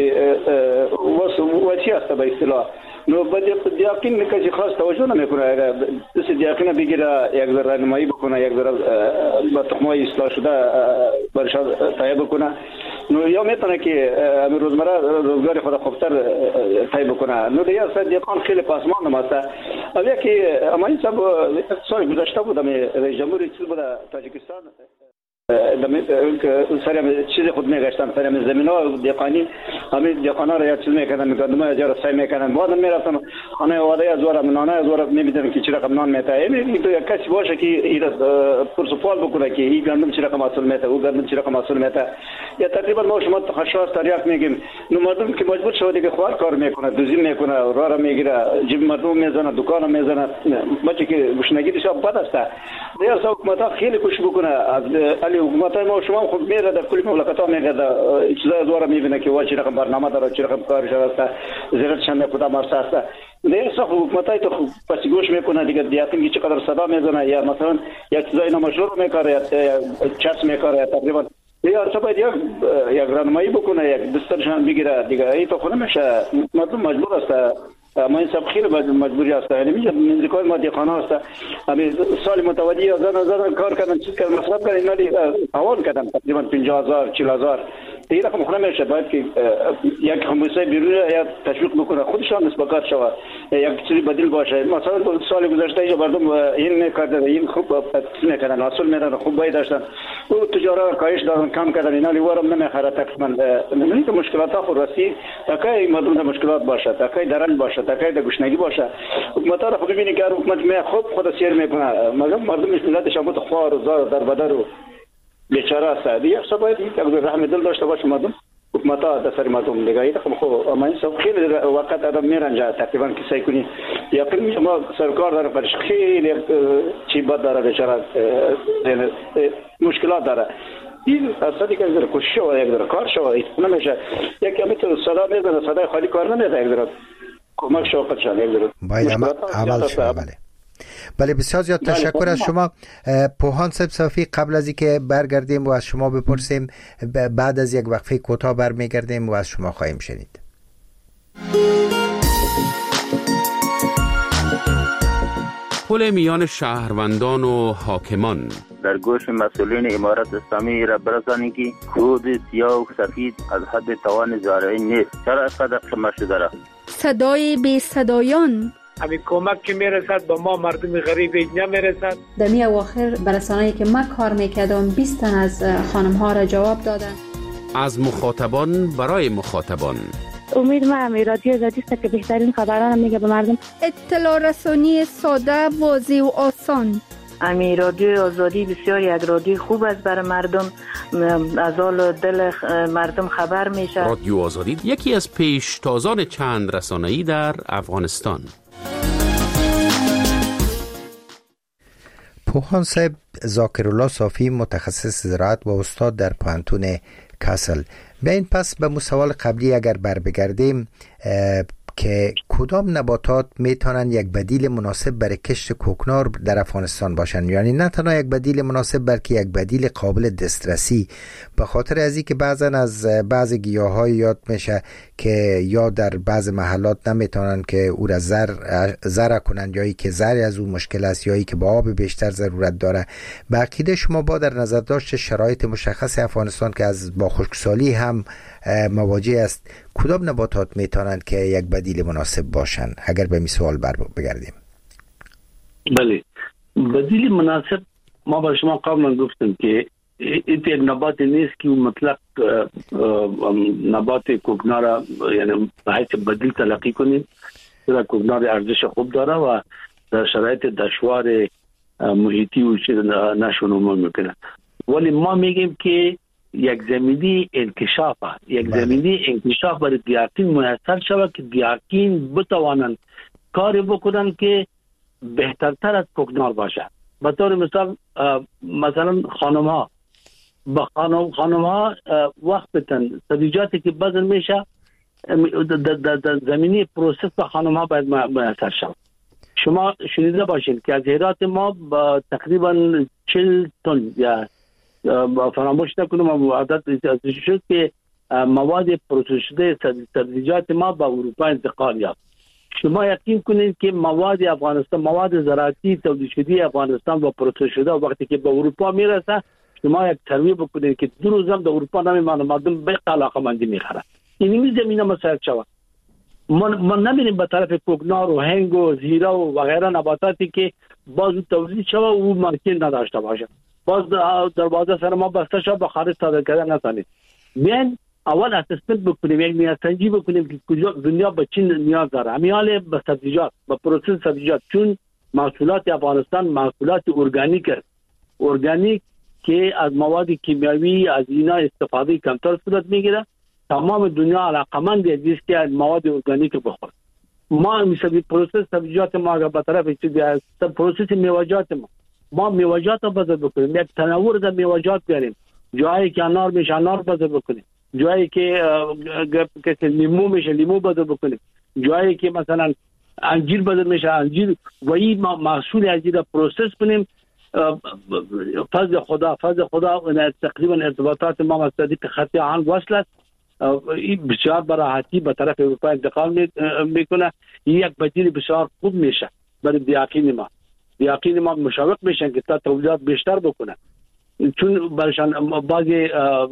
Speaker 6: و وصی است به اصطلاح. نو بعد دیاقین میکنه خاص توجه نمیکنه، اگر دست دیاقین بگیره یک ذره راهنمایی بکنه، یک ذره با تخمای اصلاح شده برش تایید بکنه، نو یا میتونه که روزمره روزگار خود خوبتر تایید بکنه. نو دیگه اصلا دیاقان خیلی پاسمان نماسته. اولی که اما این سب سال گذشته بودم رئیس جمهوری چیز بود تاجیکستان دم سریم چیز خود میگشتم، سریم زمینا دیقانی همین دیقانا را چیز میکردن، میگفتم ما جار سعی میکردن. بعدم میرفتم خانه واده از ورا نانه از ورا نمیدونم که چی رقم نان میته. این تو یک کسی باشه که این پرسپال بکنه که این گندم چی رقم حاصل میته، او گندم چی رقم حاصل میته. یا تقریبا ما شما تخصص تاریخ میگیم، نو مردم که مجبور شده که خوار کار میکنه، دوزی میکنه، راه را میگیره، جیب مردم میزنه، دکان میزنه، بچه که گشنگیش بد است. دیگه اصلا حکومت خیلی کوشش بکنه. علی حکومت ما شما خود میره در کلی مملکت ها میره در چیزای دواره میبینه که واچی رقم برنامه داره، چی رقم کارش است، زیرت چند خدا مرسه است. دیگه اصلا حکومت های تو پسی گوش میکنه دیگه، دیاقین که چقدر صدا میزنه یا مثلا یک چیزای نامشروع میکاره یا چرس میکاره تقریبا. دیگه اصلا باید یک یک راهنمایی بکنه، یک دسترشان بگیره دیگه. این تو خونه میشه مردم مجبور است. ما این سب خیلی مجبوری است. یعنی میگه منزکای ما دیخانه است. همین سال متوجه از زن زن کار کردن، چیز کردن، مصرف کردن، اینا دیگه حوال کردن تقریبا پنجاه هزار چهل هزار. دیگه رقم خونه میشه. باید که یک خمسه بیرون یا تشویق بکنه، خودشان نسبت کار شود، یک چیزی بدیل باشه. مثلا سال گذشته اینجا مردم این میکردن، این خوب میکردن، حاصل میدادن، خوب باید داشتن. او تجارت کاهش دادن، کم کردن، اینا لیوارم نمیخره تقریبا. نمیدونی که مشکلات ها خود رسی تاکای مردم در مشکلات باشه، تاکای درن باشه، تاکای در گشنگی باشه. حکومت ها خود ببینی که حکومت می خوب خود سیر میکنه، مردم مردمش ملتش هم خوار و زار در بدر و بیچاره است. دیگه اصلا باید یک رحم دل داشته باشه مردم، حکومت ها در سر مردم دیگه. این خب خب اما این سب خیلی وقت آدم میرنجه تقریبا کسایی کنی یا کنی ما سرکار داره برش خیلی چی بد داره بیچاره، مشکلات داره. این اصلا دیگه یک ذره کوشش و یک ذره کار شو نمیشه. یکی همیتون صدا میزنه، صدای خالی کار نمیده، یک ذره کمک شو خودشان یک ذره
Speaker 2: باید عمل شو. بله بله بسیار زیاد تشکر از شما پوهان صاحب صافی. قبل از اینکه برگردیم و از شما بپرسیم، بعد از یک وقفه کوتاه برمیگردیم و از شما خواهیم شنید.
Speaker 1: پل میان شهروندان و حاکمان
Speaker 7: در گوش مسئولین امارت اسلامی را برسانی که خود سیاه و سفید از حد توان زارعی نیست. چرا اینقدر قمه شده را؟ صدای
Speaker 8: بی صدایان
Speaker 9: همین کمک که میرسد با ما مردم غریب نمیرسد.
Speaker 8: در می اواخر برسانه‌ای که من کار میکردم بیست تن از خانم ها را جواب دادن.
Speaker 1: از مخاطبان برای مخاطبان.
Speaker 10: امید ما هم رادیو آزادی است که بهترین خبران میگه به مردم.
Speaker 8: اطلاع رسانی ساده، واضح و آسان.
Speaker 11: امی رادیو آزادی بسیار یک رادیو خوب است برای مردم، از حال دل مردم خبر میشه.
Speaker 1: رادیو آزادی یکی از پیشتازان چند رسانه‌ای در افغانستان.
Speaker 2: پوهان صاحب ذاکرالله صافی متخصص زراعت و استاد در پوهنتون کاسل. بیاین پس به سوال قبلی اگر بر بگردیم که کدام نباتات میتونن یک بدیل مناسب برای کشت کوکنار در افغانستان باشن، یعنی نه تنها یک بدیل مناسب بلکه یک بدیل قابل دسترسی، به خاطر از این که بعضا از بعض گیاهای یاد میشه که یا در بعض محلات نمیتونن که او را زر زرع کنن، یا ای که زر از او مشکل است، یا ای که با آب بیشتر ضرورت داره. به عقیده شما با در نظر داشت شرایط مشخص افغانستان که از با خشکسالی هم مواجه است، کدام نباتات میتونند که یک بدیل مناسب باشن؟ اگر به این سوال بر بگردیم.
Speaker 3: بله، بدیل مناسب ما با شما قبلا گفتم که این یک نبات نیست که مطلق نبات کوکنار یعنی به حیث بدیل تلقی کنیم. چرا کوکنار ارزش خوب داره و در شرایط دشوار محیطی و نشونما میکنه، ولی ما میگیم که یک زمینی انکشاف یک بله. زمینی انکشاف برای دیاقین میسر شود که دیاقین بتوانند کاری بکنن که بهترتر از کوکنار باشه. به طور مثال مثلا خانم ها با خانم خانم ها وقت بتن سبزیجاتی که بذر میشه در زمینی پروسس با خانم ها باید میسر شود. شما شنیده باشین که از هرات ما با تقریبا چهل تن یا فراموش نکنم عدد شد که مواد پروسس شده سبزیجات ما به اروپا انتقال یافت. شما یقین کنید که مواد افغانستان، مواد زراعتی تولید شده افغانستان و پروسس شده وقتی که به اروپا میرسه شما یک سروی بکنید که دو روز هم در اروپا نمیمانه، مردم به علاقه‌مندی میخره. این زمینه مساعد شود. ما ما نمیریم به طرف کوکنار و هنگ و زیره و غیره نباتاتی که باز تولید شود و او مارکت نداشته باشه. باز دروازه سر ما بسته شد به خارج صادر کردن نتونید. بیاین اول اسسمنت بکنیم، یک نیازسنجی بکنیم که کجا دنیا به چی نیاز داره. همیاله به سبزیجات، به پروسس سبزیجات، چون محصولات افغانستان محصولات ارگانیک است. ارگانیک که از مواد کیمیاوی از اینا استفاده کمتر صورت میگیره. تمام دنیا علاقمند است که مواد ارگانیک بخوره. ما مثلا پروسس سبزیجات ما به طرف چیزی است، پروسس میوه‌جات ما ما میوه‌جات رو بازار بکنیم، یک تنوع در میوه‌جات بیاریم. جایی که انار میشه انار بازار بکنیم، جایی که که لیمو میشه لیمو بازار بکنیم، جایی که مثلا انجیر بازار میشه انجیر و این محصول انجیر رو پروسس کنیم. فضل خدا فضل خدا تقریبا ارتباطات ما با صدیق خطی آن وصل است. این بسیار براحتی به طرف اروپا انتقال میکنه. یک بدیل بسیار خوب میشه برای دیاقین ما. دیاقین ما مشوق میشن که تا تولیدات بیشتر بکنن، چون برشان بعضی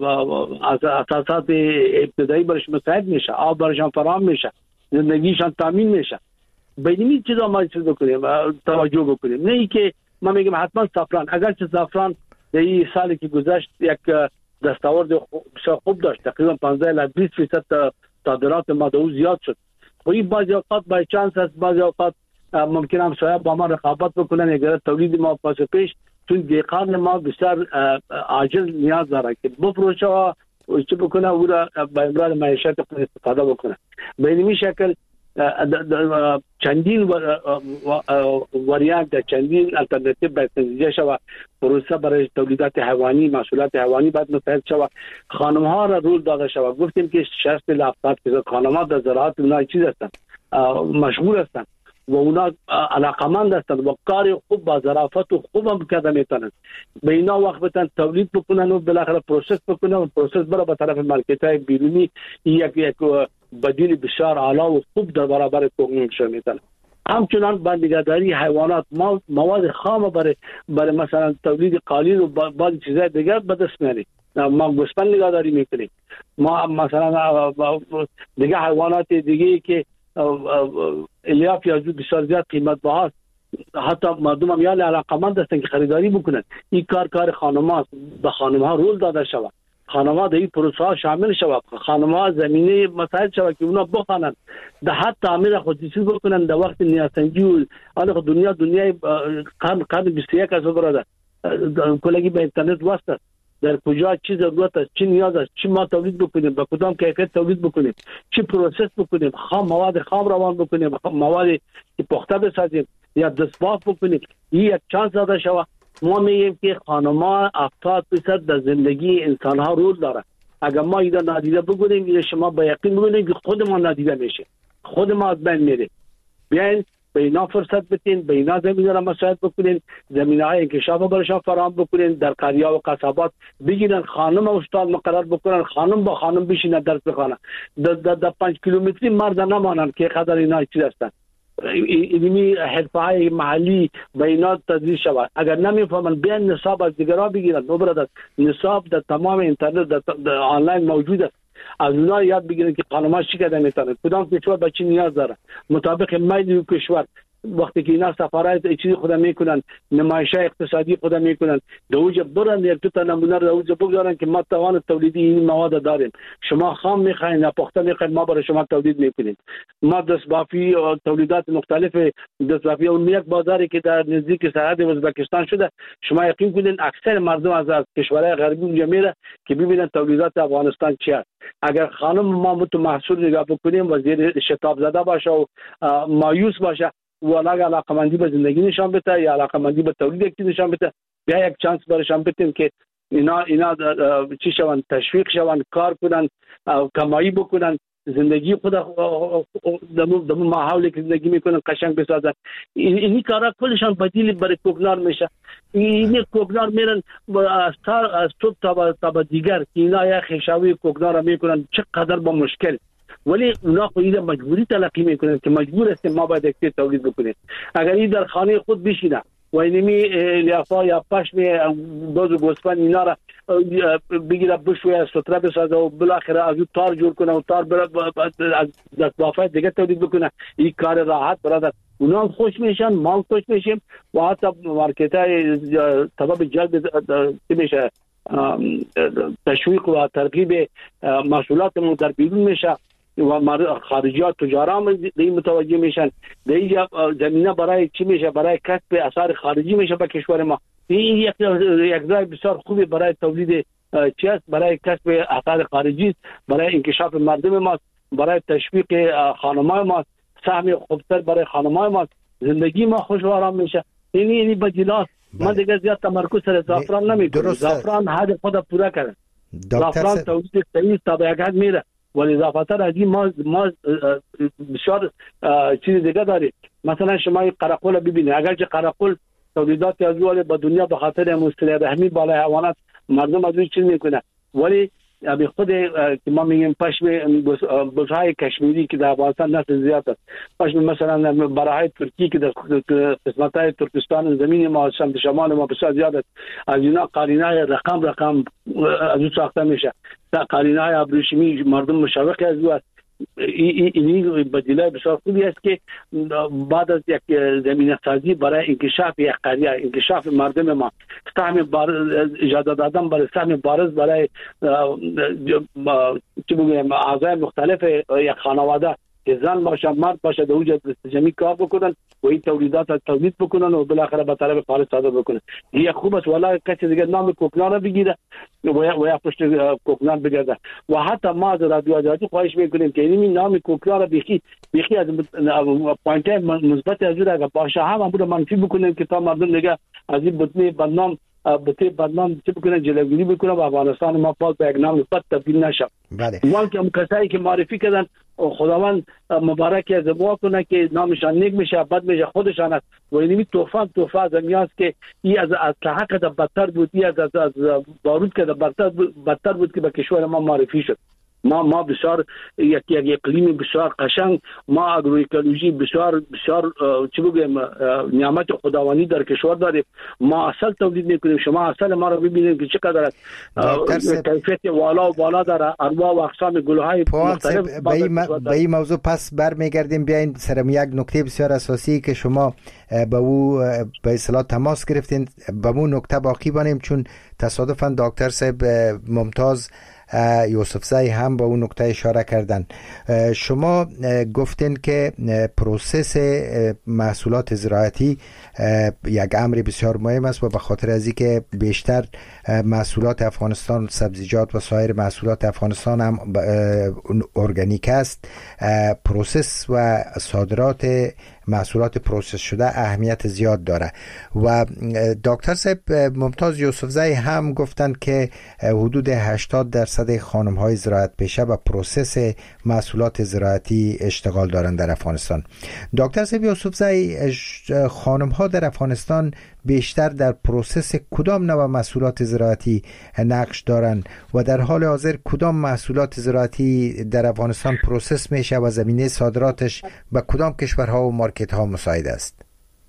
Speaker 3: اساسات ابتدایی برش مساعد میشه، آب برشان فراهم میشه، زندگیشان تامین میشه. بینمی چیزا ما چیز بکنیم، توجه بکنیم. نه ای که ما میگم حتما زعفران، اگرچه زعفران در این سالی که گذشت یک دستاورد بسیار خوب داشت، تقریبا پانزده الی بیست درصد صادرات ما دو زیاد شد. خب بعضی اوقات بای چانس است، بعضی اوقات ممکن هم شاید با ما رقابت بکنن اگر تولید ما پاس پیش، چون دیقان ما بسیار عاجل نیاز داره که بفروشه و چه بکنه او را به امرار معیشت استفاده بکنه. به این شکل چندین وریانت، چندین الټرناتیو باید تنظیم شود. پروسه برای تولیدات حیوانی، محصولات حیوانی باید مساعد شود. خانم ها را رول داده شود. گفتیم که شصت الی هفتاد درصد خانم ها در زراعت اونا چیز هستند، مشغول هستند و اونا علاقمند هستند و کار خوب با ظرافت و خوب هم کرده میتونن. به اینا وقت بتن تولید بکنن و بالاخره پروسس بکنن و پروسس برای به طرف مارکت های بیرونی یک یک بدیل بسیار اعلی و خوب در برابر کوکنار شده میتونن. همچنان با نگهداری حیوانات مواد خام برای برای مثلا تولید قالیل و بعضی چیزهای دیگر به دست میاریم. ما گوسفند نگهداری میکنیم، ما مثلا دیگه حیوانات دیگه که الیاف یا جو بسیار زیاد قیمت بهاست، حتی مردم هم یال علاقمند هستن که خریداری بکنن. این کار کار خانم هاست، به خانم ها رول داده شود، خانم ها در این پروسه ها شامل شود، خانم ها زمینه مساعد شود که اونا بخوانند در حد تعمیر خودکشی بکنن در وقت نیازسنجی و حالا دنیا دنیای قرن قرن بیست و یک از برادر کلگی به اینترنت واسطه در کجا چی ضرورت است، چی نیاز است، چی ما تولید بکنیم، با کدام کیفیت تولید بکنیم، چی پروسس بکنیم، خام مواد خام روان بکنیم، مواد که پخته بسازیم یا دستباف بکنیم. این یک چانس داده شود. ما میگیم که خانم‌ها هفتاد درصد در زندگی انسان‌ها رول داره. اگر ما اینا نادیده بگیریم، اینا شما با یقین بگیرید که خود ما نادیده میشه، خود ما از بین میره. بیاین به اینا فرصت بدین، به اینا زمینه را مساعد بکنین، زمینه‌های انکشاف برایشان فراهم بکنین، در قریا و قصبات بگیرن خانم و استاد مقرر بکنن، خانم با خانم بشینن درس بخونن، در در پنج کیلومتری مرد نمانن که قدر اینا چیز هستن. علمی حرفه‌های محلی به اینا تدریس شود. اگر نمیفهمن بیان نصاب از دیگرها بگیرن. نبرد نصاب در تمام اینترنت در آنلاین موجود است. از اونها یاد بگیرن که خانم‌ها چی کردن میتونن، کدام کشور به چی نیاز داره، مطابق میل کشور. وقتی که اینا سفارت چیزی خود میکنن، نمایش اقتصادی خود میکنن، دوجه برن یک دو تا نمونه رو دوجه بگذارن که ما توان تولیدی این مواد داریم، شما خام میخواین یا پخته میخواین، ما برای شما تولید میکنیم. ما دستبافی و تولیدات مختلف دستبافی اون یک بازاری که در نزدیک سرحد ازبکستان شده، شما یقین کنین اکثر مردم از کشورهای غربی اونجا میره که ببینن تولیدات افغانستان چی است. اگر خانم ما متو محصول نگاه بکنیم و زیر شتاب زده باشه و مایوس باشه و علاقه علاقمندی به زندگی نشان بده یا علاقمندی به تولید یک چیز نشان بده، بیا یک چانس برایشان بدیم که اینا اینا چی شوند، تشویق شوند، کار کنن، کمایی بکنن زندگی خود در ماحولی که زندگی میکنن قشنگ بسازن. این کارا کلشان بدیل برای کوکنار میشه. این کوکنار میرن از از صبح تا تا دیگر که اینا یا خشاوی کوکنار میکنن چقدر با مشکل، ولی اونا خود مجبوری تلقی میکنن که مجبور هستیم ما باید اکتر تولید بکنیم. اگر این در خانه خود بشینه و اینمی لیافا یا پشم باز و گوسفند اینا را بگیره بشویه ستره بسازه و بالاخره از اون تار جور کنه و تار از دستبافه دیگه تولید بکنه. این کار راحت برادر، اونا هم خوش میشن، ما هم خوش میشیم و حتی مارکت های سبب جلب میشه تشویق و ترغیب محصولاتمون در بیرون میشه و خارجیات تجارا این متوجه میشن. در اینجا زمینه برای چی میشه؟ برای کسب اثار خارجی میشه به کشور ما. این یک یک راه بسیار خوبی برای تولید چی است؟ برای کسب اثار خارجی، برای انکشاف مردم ما، برای تشویق خانمای ما، سهم خوبتر برای خانمای ما، زندگی ما خوش و آرام میشه. این این بدیلات من دیگه زیاد تمرکز سر زعفران نمیکنم. زعفران هدف خود پورا کرد. زعفران تولید صحیح تا به یک حد میره، ولی اضافه‌تر از این ما ما بسیار چیز دیگه داریم. مثلا شما قرقول ببینید، اگر که قرقول تولیدات از اول با دنیا به خاطر مصطلح رحمی بالای حیوانات مردم از چیز میکنه، ولی ابی خود که ما میگیم پشم بزهای کشمیری که در افغانستان نسل زیاد است، پشم مثلا براهای ترکی که در قسمت‌های ترکستان زمین ما شمال شمال ما بسیار زیاد است، از اینا قالینای رقم رقم از اون ساخته میشه. تا قالینای ابریشمی مردم مشوق از او است. این بدیل بسیار خوبی است که بعد از یک زمینه سازی برای انکشاف یک قریه، انکشاف مردم ما، سهم بارز اجازه دادن برای سهم بارز برای چی بگویم اعضای مختلف یک خانواده که زن باشه مرد باشه در اوج جمعی کار بکنن و این تولیدات را تولید بکنن و بالاخره به طرف خارج صادر بکنن. این خوب است. ولی کسی دیگه نام کوکنار بگیره و یا پشت کوکنار بگرده. و حتی ما از رادیو آزادی خواهش میکنیم که این نام کوکنار بیخی بیخی از پوینت مثبت از اون باشه هم هم منفی بکنیم که تا مردم دیگه از این بطنی بدنام بطنی بدنام چه بکنن جلوگیری بکنن و افغانستان ما باز به یک نام مثبت تبدیل نشه.
Speaker 2: بله.
Speaker 3: وان که کسایی که معرفی کردن خداوند مبارک از دعا کنه که نامشان نیک میشه، بد میشه خودشان است. و اینمی توفان توفا از میاست که این از از حق ده بدتر بود، این از از, از بارود که ده بدتر بدتر بود که به کشور ما معرفی شد. ما ما بسیار یک یک اقلیم بسیار قشنگ، ما اگرویکولوژی بسیار بسیار چی بگیم نعمت خداوندی در کشور داریم. ما اصل تولید میکنیم. شما اصل ما رو ببینید که چقدر کیفیت والا و بالا داره، انواع و اقسام گل‌های مختلف.
Speaker 2: به این موضوع پس برمیگردیم. بیاین سرم یک نکته بسیار اساسی که شما به او به اصطلاح تماس گرفتین به اون نکته باقی بانیم، چون تصادفاً دکتر صاحب ممتاز یوسفزئی هم با اون نکته اشاره کردن. شما گفتین که پروسس محصولات زراعتی یک امر بسیار مهم است و به خاطر از اینکه بیشتر محصولات افغانستان، سبزیجات و سایر محصولات افغانستان هم ارگانیک است، پروسس و صادرات محصولات پروسس شده اهمیت زیاد داره. و دکتر صاحب ممتاز یوسفزئی هم گفتند که حدود هشتاد درصد خانم‌های زراعت پیشه و پروسس محصولات زراعتی اشتغال دارند در افغانستان. دکتر صاحب یوسفزئی، خانم‌ها در افغانستان بیشتر در پروسس کدام نوع محصولات زراعتی نقش دارند و در حال حاضر کدام محصولات زراعتی در افغانستان پروسس میشه و زمینه صادراتش به کدام کشورها و مارکت ها مساعد است؟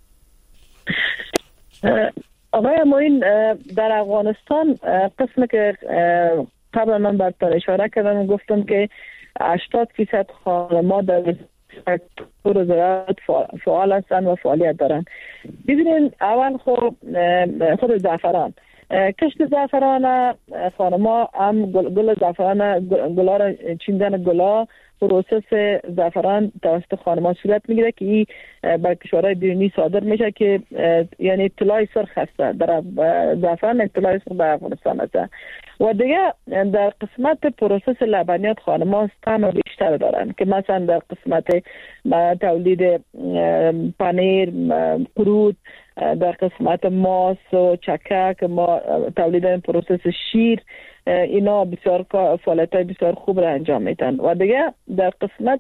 Speaker 4: آقای امین، در افغانستان قسم که قبل من براتون اشاره کردم و گفتم که هشتاد درصد خانم‌ها در سکتور زراعت فعال هستند و فعالیت دارند. ببینید اول خود خود زعفران، کشت زعفران خانم‌ها هم گل زعفران گلا را چیندن گلا، پروسس زعفران توسط خانم‌ها صورت میگیره که این بر کشورهای بیرونی صادر میشه که یعنی طلای سرخ هست. در زعفران طلای سرخ به افغانستان هست. و دیگه در قسمت پروسس لبنیات خانم‌ها سهم بیشتر دارن که مثلا در قسمت تولید پنیر، قرود در قسمت ماست و چکک ما تولید پروسس شیر، اینا بسیار فعالیت‌های بسیار خوب را انجام میدن. و دیگه در قسمت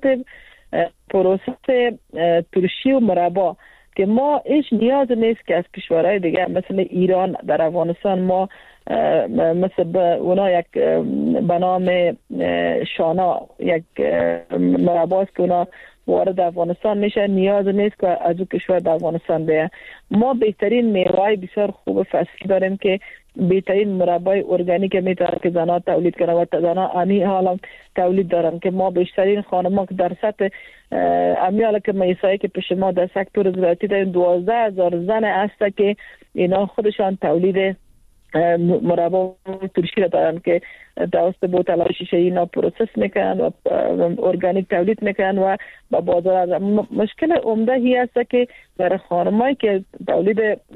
Speaker 4: پروسس ترشی و مربا که ما هیچ نیاز نیست که از کشورهای دیگه مثل ایران در افغانستان ما مثل به اونا یک به نام شانا یک مرباست که اونا وارد افغانستان میشه، نیاز نیست که از او کشور در افغانستان بیه. ما بهترین میوه بسیار خوب فصلی داریم که بهترین مربای ارگانیک میتونه که زنها تولید کنه و زنها امی حالا تولید دارن که ما بیشترین خانم‌ها که در سطح امی حالا که میسایی که پیش ما در سکتور زراعتی داریم دوازده هزار زن هست که اینا خودشان تولید مربا ترشی را دارن که توسط بوتل‌های شیشه اینا پروسس میکنن و ارگانیک تولید میکنن و با بازار. مشکل عمده هی است که برای خانمایی که تولید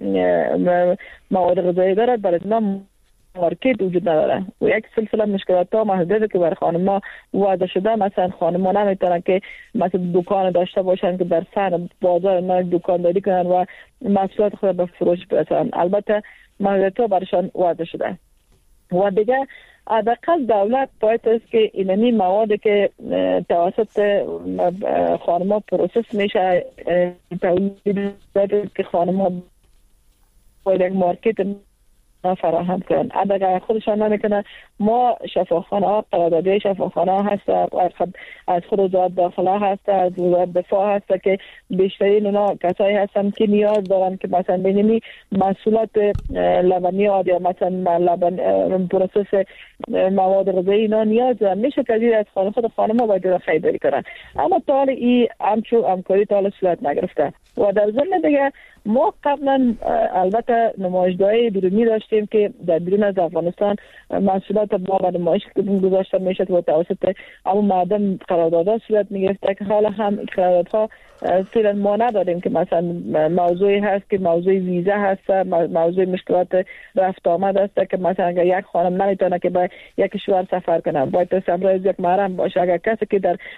Speaker 4: مواد غذایی دارد برای اینا مارکت وجود نداره و یک سلسله مشکلات ها محدوده که برای خانم‌ها وضع شده. مثلا خانم‌ها نمیتونن که مثلا دکان داشته باشن که در سر بازار نه دکانداری کنن و محصولات خود به فروش برسونن. البته محدودیت ها برشان وضع شده و دیگه حداقل دولت باید است که اینمی مواد که توسط خانم‌ها پروسس میشه تولید که خانم‌ها باید یک مارکت فراهم کنن. اگر خودشان نمیکنن ما شفاخانه ها قراردادی شفاخانه ها هست از خود وزارت داخله هست از وزارت دفاع هست که بیشترین اونا کسایی هستن که نیاز دارن که مثلا بینیمی محصولات لبنیات یا مثلا لبن پروسس مواد غذایی اینا نیاز دارن میشه که از خانه خود خانم ها باید خریداری کنن. اما تا حال این همچون همکاری تا حال صورت نگرفته و در ضمن دیگه ما قبلا البته نمایشگاهی بیرونی داشتیم که در بیرون از افغانستان محصولات ما به نمایش گذاشته میشد و توسط اما مردم قراردادها صورت میگرفته که حالا هم قراردادها فعلا ما نداریم که مثلا موضوعی هست که موضوع ویزا هست، موضوع مشکلات رفت آمد است که مثلا اگر یک خانم نمیتونه که با یک کشور سفر کنه باید سفر یک محرم باشه. اگر کسی که در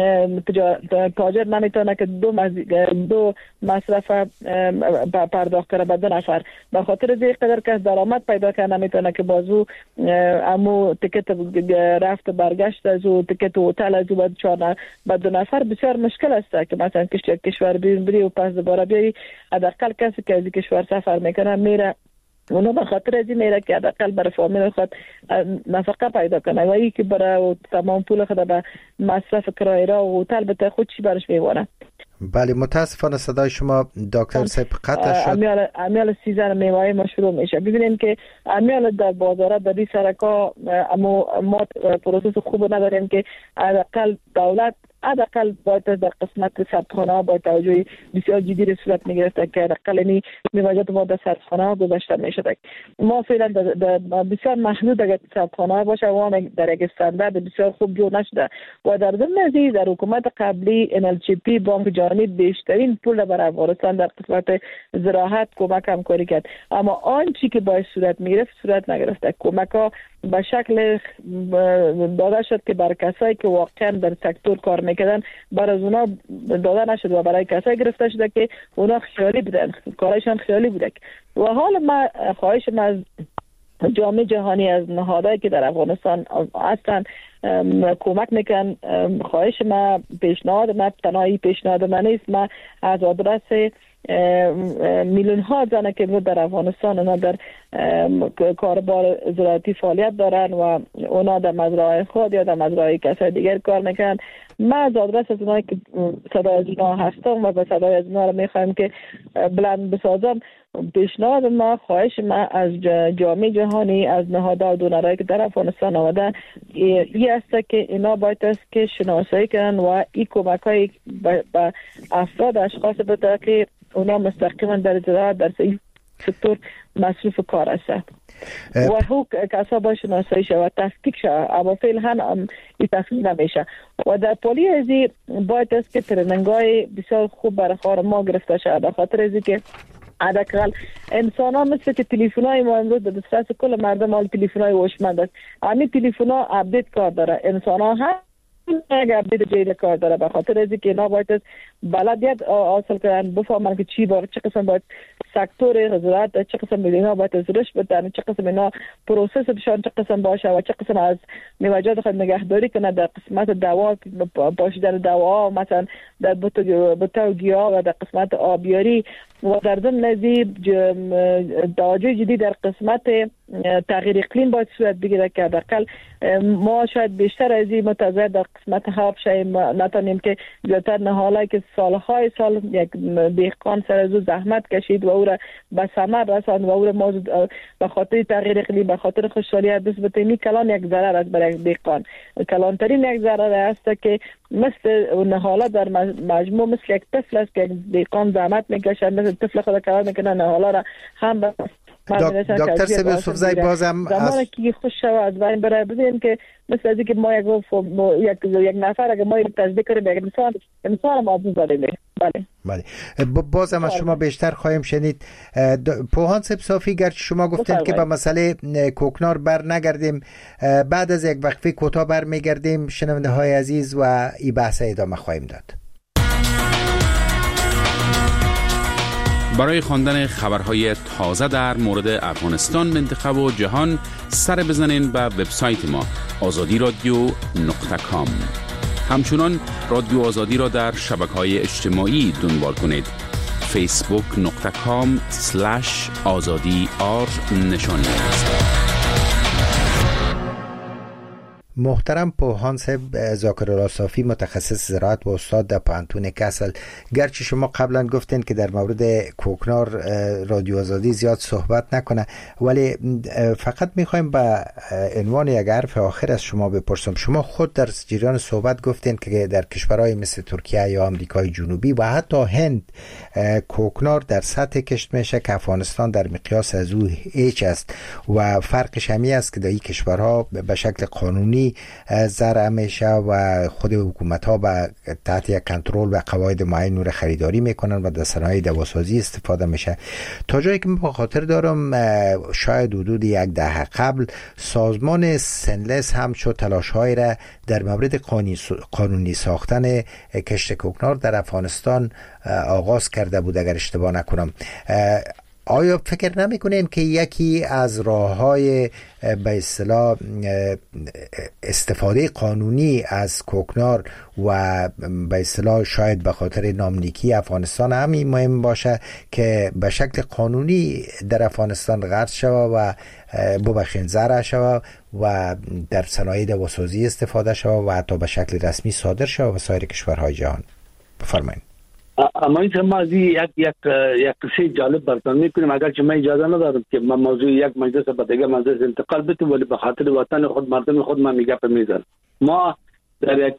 Speaker 4: تاجر نمیتونه که دو مز... دو مصرف پرداخت کنه به دو نفر به خاطر از قدر کس درآمد پیدا کنه نمیتونه که بازو امو تیکت رفت برگشت از او تیکت هتل از او به چهار به دو نفر بسیار مشکل است که مثلا کشور بیرون بری و پس دوباره بیایی. حداقل کسی که از کشور سفر میکنه میره اونو به خاطر از این میره که حداقل برای فامیل خود نفقه پیدا کنه و ای که برای تمام پول خود به مصرف کرایه را و هتل بده خود چی برش میوانه.
Speaker 2: بله متاسفانه صدای شما دکتر صاحب قطع شد.
Speaker 4: امیال امیال سیزن میوه ما شروع میشه. ببینیم که امیال در بازارات در این سرکا اما ما پروسس خوب نداریم که حداقل دولت حداقل باید در قسمت سردخانه ها باید توجه بسیار جدی صورت میگرفته که حداقل اینی میوجات ما در سردخانه ها گذاشته میشده. ما فعلا در بسیار محدود اگر سردخانه ها باشه و در یک استاندارد بسیار خوب جور نشده و در ضمن از در حکومت قبلی ان ال چی پی بانک جهانی بیشترین پول برای افغانستان در قسمت زراعت کمک همکاری کرد، اما آنچه که باید صورت میگرفت صورت نگرفته. کمک ها به شکل داده شد که برای کسایی که واقعا در سکتور کار میکردن برای اونا داده نشد و برای کسایی گرفته شده که اونا خیالی بودن، کارشان خیالی بوده. و حال ما خواهش ما از جامعه جهانی از نهادهایی که در افغانستان هستن کمک میکن، خواهش ما پیشنهاد ما تنهایی پیشنهاد من نیست، ما از آدرس میلیون ها زنه که در افغانستان اونا در کاربار زراعتی فعالیت دارن و اونا در مزرعه خود یا در مزرعه کسای دیگر کار میکنن. ما از آدرس از اونایی که صدای از اونا هستم و به صدای از اونا رو میخوایم که بلند بسازم، پیشنهاد ما خواهش ما از جامعه جهانی از نهادها و دونرایی که در افغانستان آمدن این است که اینا باید است که شناسایی کنن و این کمک های به افراد اشخاص بده که اونا مستقیما در زراعت در سکتور مصروف کار هستند و حق کسا با شناسایی شود تحقیق شود، اما فعل هم این تحقیق نمیشه و در پالی ازی باید است که ترننگای بسیار خوب برای خار ما گرفته شود به خاطر ازی که حداقل انسان ها مثل که تلیفون های ما امروز در دسترس کل مردم حال تلیفون های هوشمند است، همین تلیفون ها اپدیت کار داره، انسان ها هم اگر دید جیل کار داره، به خاطر از اینکه اینا باید بلدیت حاصل کنن، بفهمن که چی باید، چه قسم باید سکتور زراعت، چه قسم اینا باید از رشد بدن، چه قسم اینا پروسسشون چه قسم باشه و چه قسم از میوه‌جات خود نگهداری کنه. در قسمت دوا پاشیدن دوا مثلا در بوته گیاه و در قسمت آبیاری و در ضمن نزی توجه جدی در قسمت تغییر اقلیم باید صورت بگیره که حداقل ما شاید بیشتر از این متضرر در قسمت هاب شیم، نتونیم که زیادتر نهاله که سالهای سال یک دهقان سر از زحمت کشید و او را به ثمر رساند و او را ما به خاطر تغییر اقلیم، به خاطر خشکسالی نسبت می کلان یک ضرر است برای دهقان. کلانترین یک ضرر است که مثل نهاله در مجموع مثل یک طفل است که دهقان زحمت میکشه، مثل طفل خود کار میکنه، نهاله را هم به
Speaker 2: دکتر سیب یوسفزئی بازم
Speaker 4: زمانی که خوش شود از بین برای ببینیم که مثل از که ما یک یک یک نفر اگه ما یک تجزیه کنیم یک انسان انسان ما بزنیم. بله
Speaker 2: بله بازم از شما بیشتر خواهیم شنید. پوهان سیب صافی گرچه شما گفتید که به مسئله کوکنار بر نگردیم، بعد از یک وقفه کوتاه بر میگردیم. شنونده های عزیز و این بحث ادامه خواهیم داد.
Speaker 1: برای خواندن خبرهای تازه در مورد افغانستان، منطقه و جهان سر بزنین به وبسایت ما آزادی رادیو نقطه کام. همچنان رادیو آزادی را در شبکه‌های اجتماعی دنبال کنید. فیسبوک نقطه کام سلش آزادی آر نشانی است.
Speaker 2: محترم پوهان صاحب ذاکرالله صافی، متخصص زراعت و استاد در پانتون کسل، گرچه شما قبلا گفتین که در مورد کوکنار رادیو آزادی زیاد صحبت نکنه، ولی فقط میخوایم به عنوان یک حرف آخر از شما بپرسم. شما خود در جریان صحبت گفتین که در کشورهای مثل ترکیه یا آمریکای جنوبی و حتی هند کوکنار در سطح کشت میشه که افغانستان در مقیاس از او هیچ است و فرقش همی است که در این کشورها به شکل قانونی زرع میشه و خود حکومت ها به تحت یک کنترل و قواعد معین نور خریداری میکنن و در صنایع دواسازی استفاده میشه. تا جایی که من به خاطر دارم شاید حدود یک دهه قبل سازمان سنلس هم شد تلاش های را در مورد قانونی ساختن کشت کوکنار در افغانستان آغاز کرده بود اگر اشتباه نکنم. آیا فکر نمی کنین که یکی از راه‌های به اصطلاح استفاده قانونی از کوکنار و به اصطلاح شاید به خاطر نامنیکی افغانستان همین مهم باشه که به شکل قانونی در افغانستان غرس شود و ببخشین زرع شود و در صنایع دواسازی استفاده شود و حتی به شکل رسمی صادر شود و سایر کشورهای جهان؟ بفرمایید.
Speaker 3: اما این ما از یک یک یک قصه جالب براتون میکنیم، اگر که من اجازه ندارم که من موضوع یک مجلس به دیگه مجلس انتقال بدم، ولی به خاطر وطن خود مردم خود من میگم میزنم. ما در یک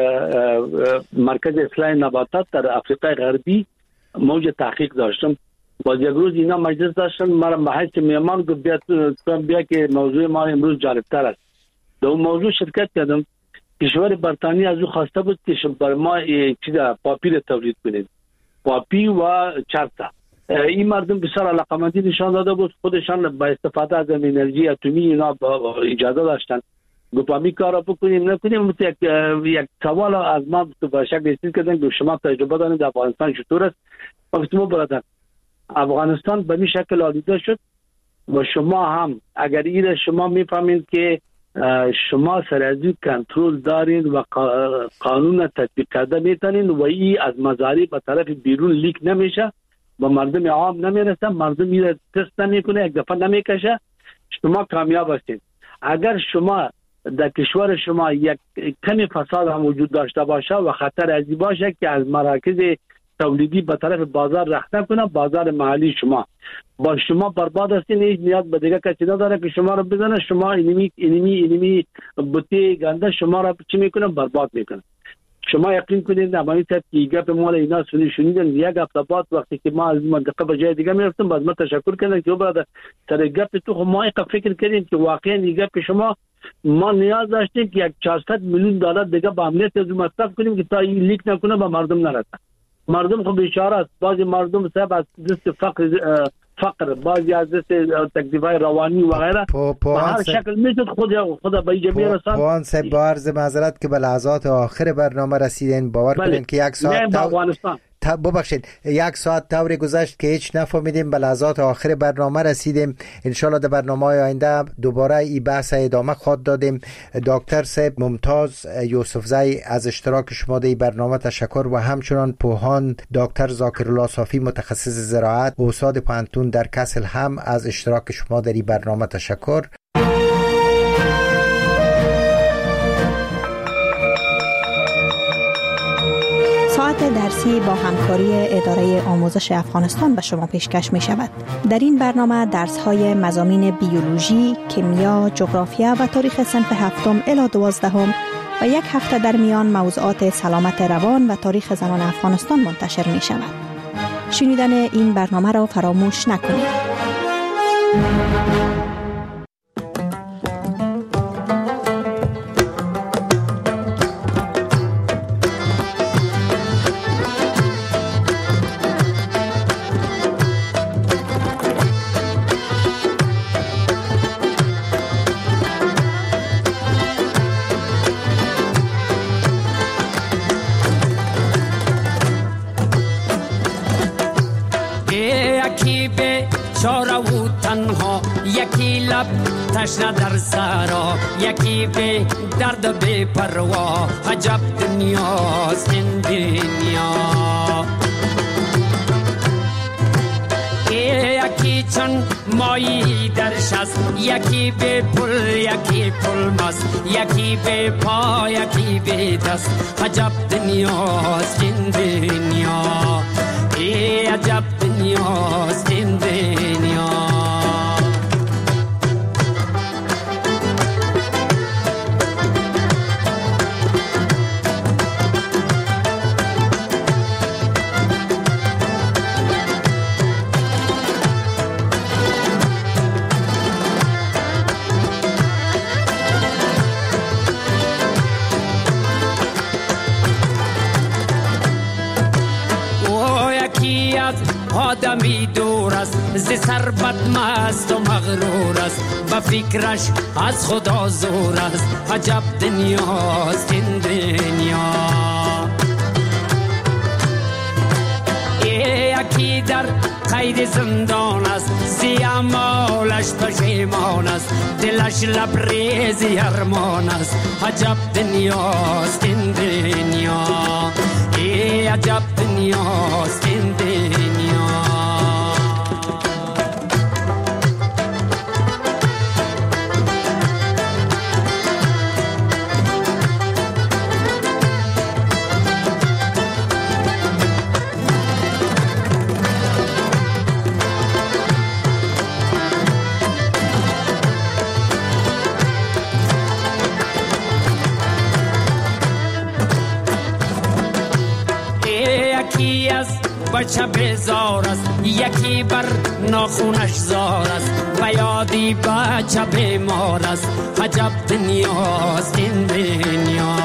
Speaker 3: مرکز اصلاح نباتات در آفریقای غربی موج تحقیق داشتم. باز یک روز اینا مجلس داشتن، مرا به حیث میهمان گفت بیا بیا که موضوع ما امروز جالبتر است. در اون موضوع شرکت کردم. کشور بریتانیا از او خواسته بود که بر ما چیزا پاپی تولید کنید، پاپی و چرتا. این مردم بسیار علاقمندی نشان داده بود، خودشان با استفاده از انرژی اتمی اینا اجازه داشتن. گفتم این کارا بکنیم نکنیم. یک یک سوال از ما به شکل استفاده کردن که شما تجربه دارید در افغانستان چطور است؟ گفتم برادر افغانستان به این شکل آلوده شد و شما هم اگر این شما میفهمید که شما سر از این کنترل دارین و قانون تطبیق کرده میتونین و این از مزارع به طرف بیرون لیک نمیشه و مردم عام نمیرسه، مردم میره تست نمیکنه، یک دفعه نمیکشه، شما کامیاب هستید. اگر شما در کشور شما یک کمی فساد هم وجود داشته باشه و خطر از این باشه که از مراکز تولیدی به طرف بازار رخ نکنه، بازار محلی شما با شما برباد هستین، هیچ نیاز به دیگه کسی نداره که شما رو بزنه. شما اینمی اینمی اینمی بوته گنده شما رو چی میکنه؟ برباد میکنه. شما یقین کنید نمایی صد که گپ مال اینا سنی شنیدن یک هفته بعد وقتی که ما از منطقه به جای دیگه میرفتم باز ما تشکر کردن که برادر سر گپ تو خب ما یک فکر کردیم که واقعا این گپ شما ما نیاز داشتیم که یک چهارصد میلیون دلار دیگه با امنیت از مصرف کنیم که تا این لیک نکنه به مردم نرسه. مردم خب بیچاره است. بعضی مردم صاحب از دست فقر فقر، بعضی از تکلیف‌های روانی و غیره به هر شکل میشد خود خود به جمعی رسان.
Speaker 2: پوان صاحب با عرض معذرت که به لحظات آخر برنامه رسیدین، باور کنین که یک ساعت تا
Speaker 3: افغانستان
Speaker 2: ببخشید یک ساعت طوری گذشت که هیچ نفهمیدیم. به لحظات آخر برنامه رسیدیم. انشالله در برنامه آینده دوباره این بحث ادامه خواهد دادیم. دکتر صاحب ممتاز یوسفزی از اشتراک شما در این برنامه تشکر و همچنان پوهان دکتر ذاکرالله صافی متخصص زراعت استاد پانتون در کسل هم از اشتراک شما در این برنامه تشکر.
Speaker 12: ساعت درسی با همکاری اداره آموزش افغانستان به شما پیشکش می شود. در این برنامه درس های مضامین بیولوژی، کیمیا، جغرافیا و تاریخ صنف هفتم الی دوازدهم و یک هفته در میان موضوعات سلامت روان و تاریخ زنان افغانستان منتشر می شود. شنیدن این برنامه را فراموش نکنید.
Speaker 13: یکی لب تشنه در سرا، یکی به درد به پروا، عجب دنیاست این دنیا. یکی چون مایی در شست، یکی به پل، یکی پل مست، یکی به پا، یکی به دست، عجب دنیاست این دنیا. ای عجب دنیاست این دنیا. آدمی دور است ز ثروت مست و مغرور است، به فکرش از خدا زور است، عجب دنیاست این دنیا. یکی در قید زندان است، زیامالش پشیمان است، دلش لبریزی ارمان است، عجب دنیاست این دنیا. ای عجب دنیاست این دنیا. بچه بیزار است، یکی بر ناخونش زار است، و یادی بچه بیمار است، عجب دنیاست این دنیا.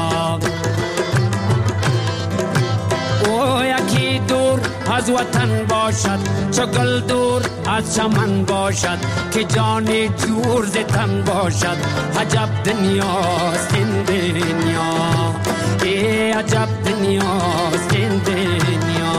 Speaker 13: او یکی دور از وطن باشد، چو گل دور از چمن باشد، که جان جور ز تن باشد، عجب دنیاست این دنیا. ای عجب دنیاست این دنیا.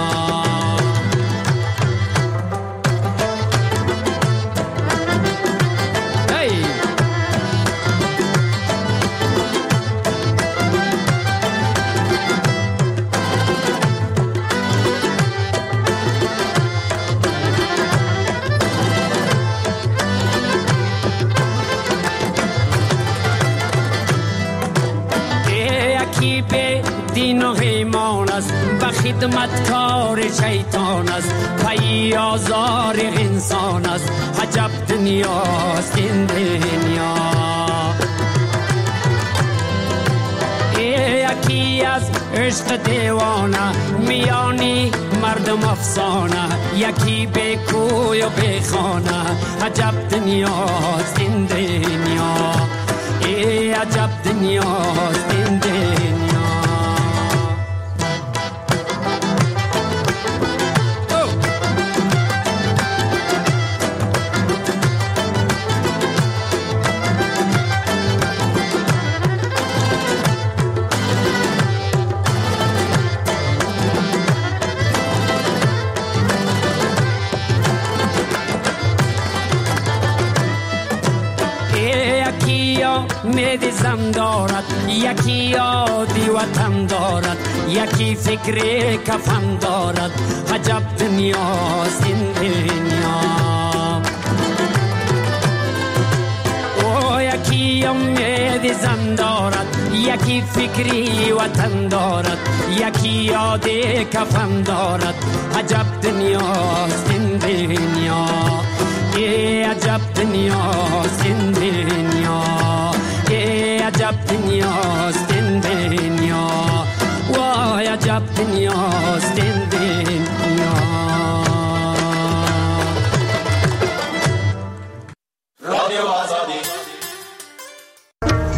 Speaker 13: دین و ایمان است، به خدمتکار شیطان است، پی آزار انسان است، عجب دنیاست این دنیا. یکی از عشق دیوانه، میانی مردم افسانه، یکی به کوی و به خانه، عجب دنیاست این دنیا. ای عجب دنیاست این دنیا. امید زن دارد، یکی یادی وطن دارد، یکی فکر کفن دارد. عجب دنیاست این دنیا. او یکی امید زن دارد، یکی فکری وطن دارد، یکی یادی کفن دارد. عجب دنیاست این دنیا. ای عجب دنیاست این دنیا. ای عجب دنیاست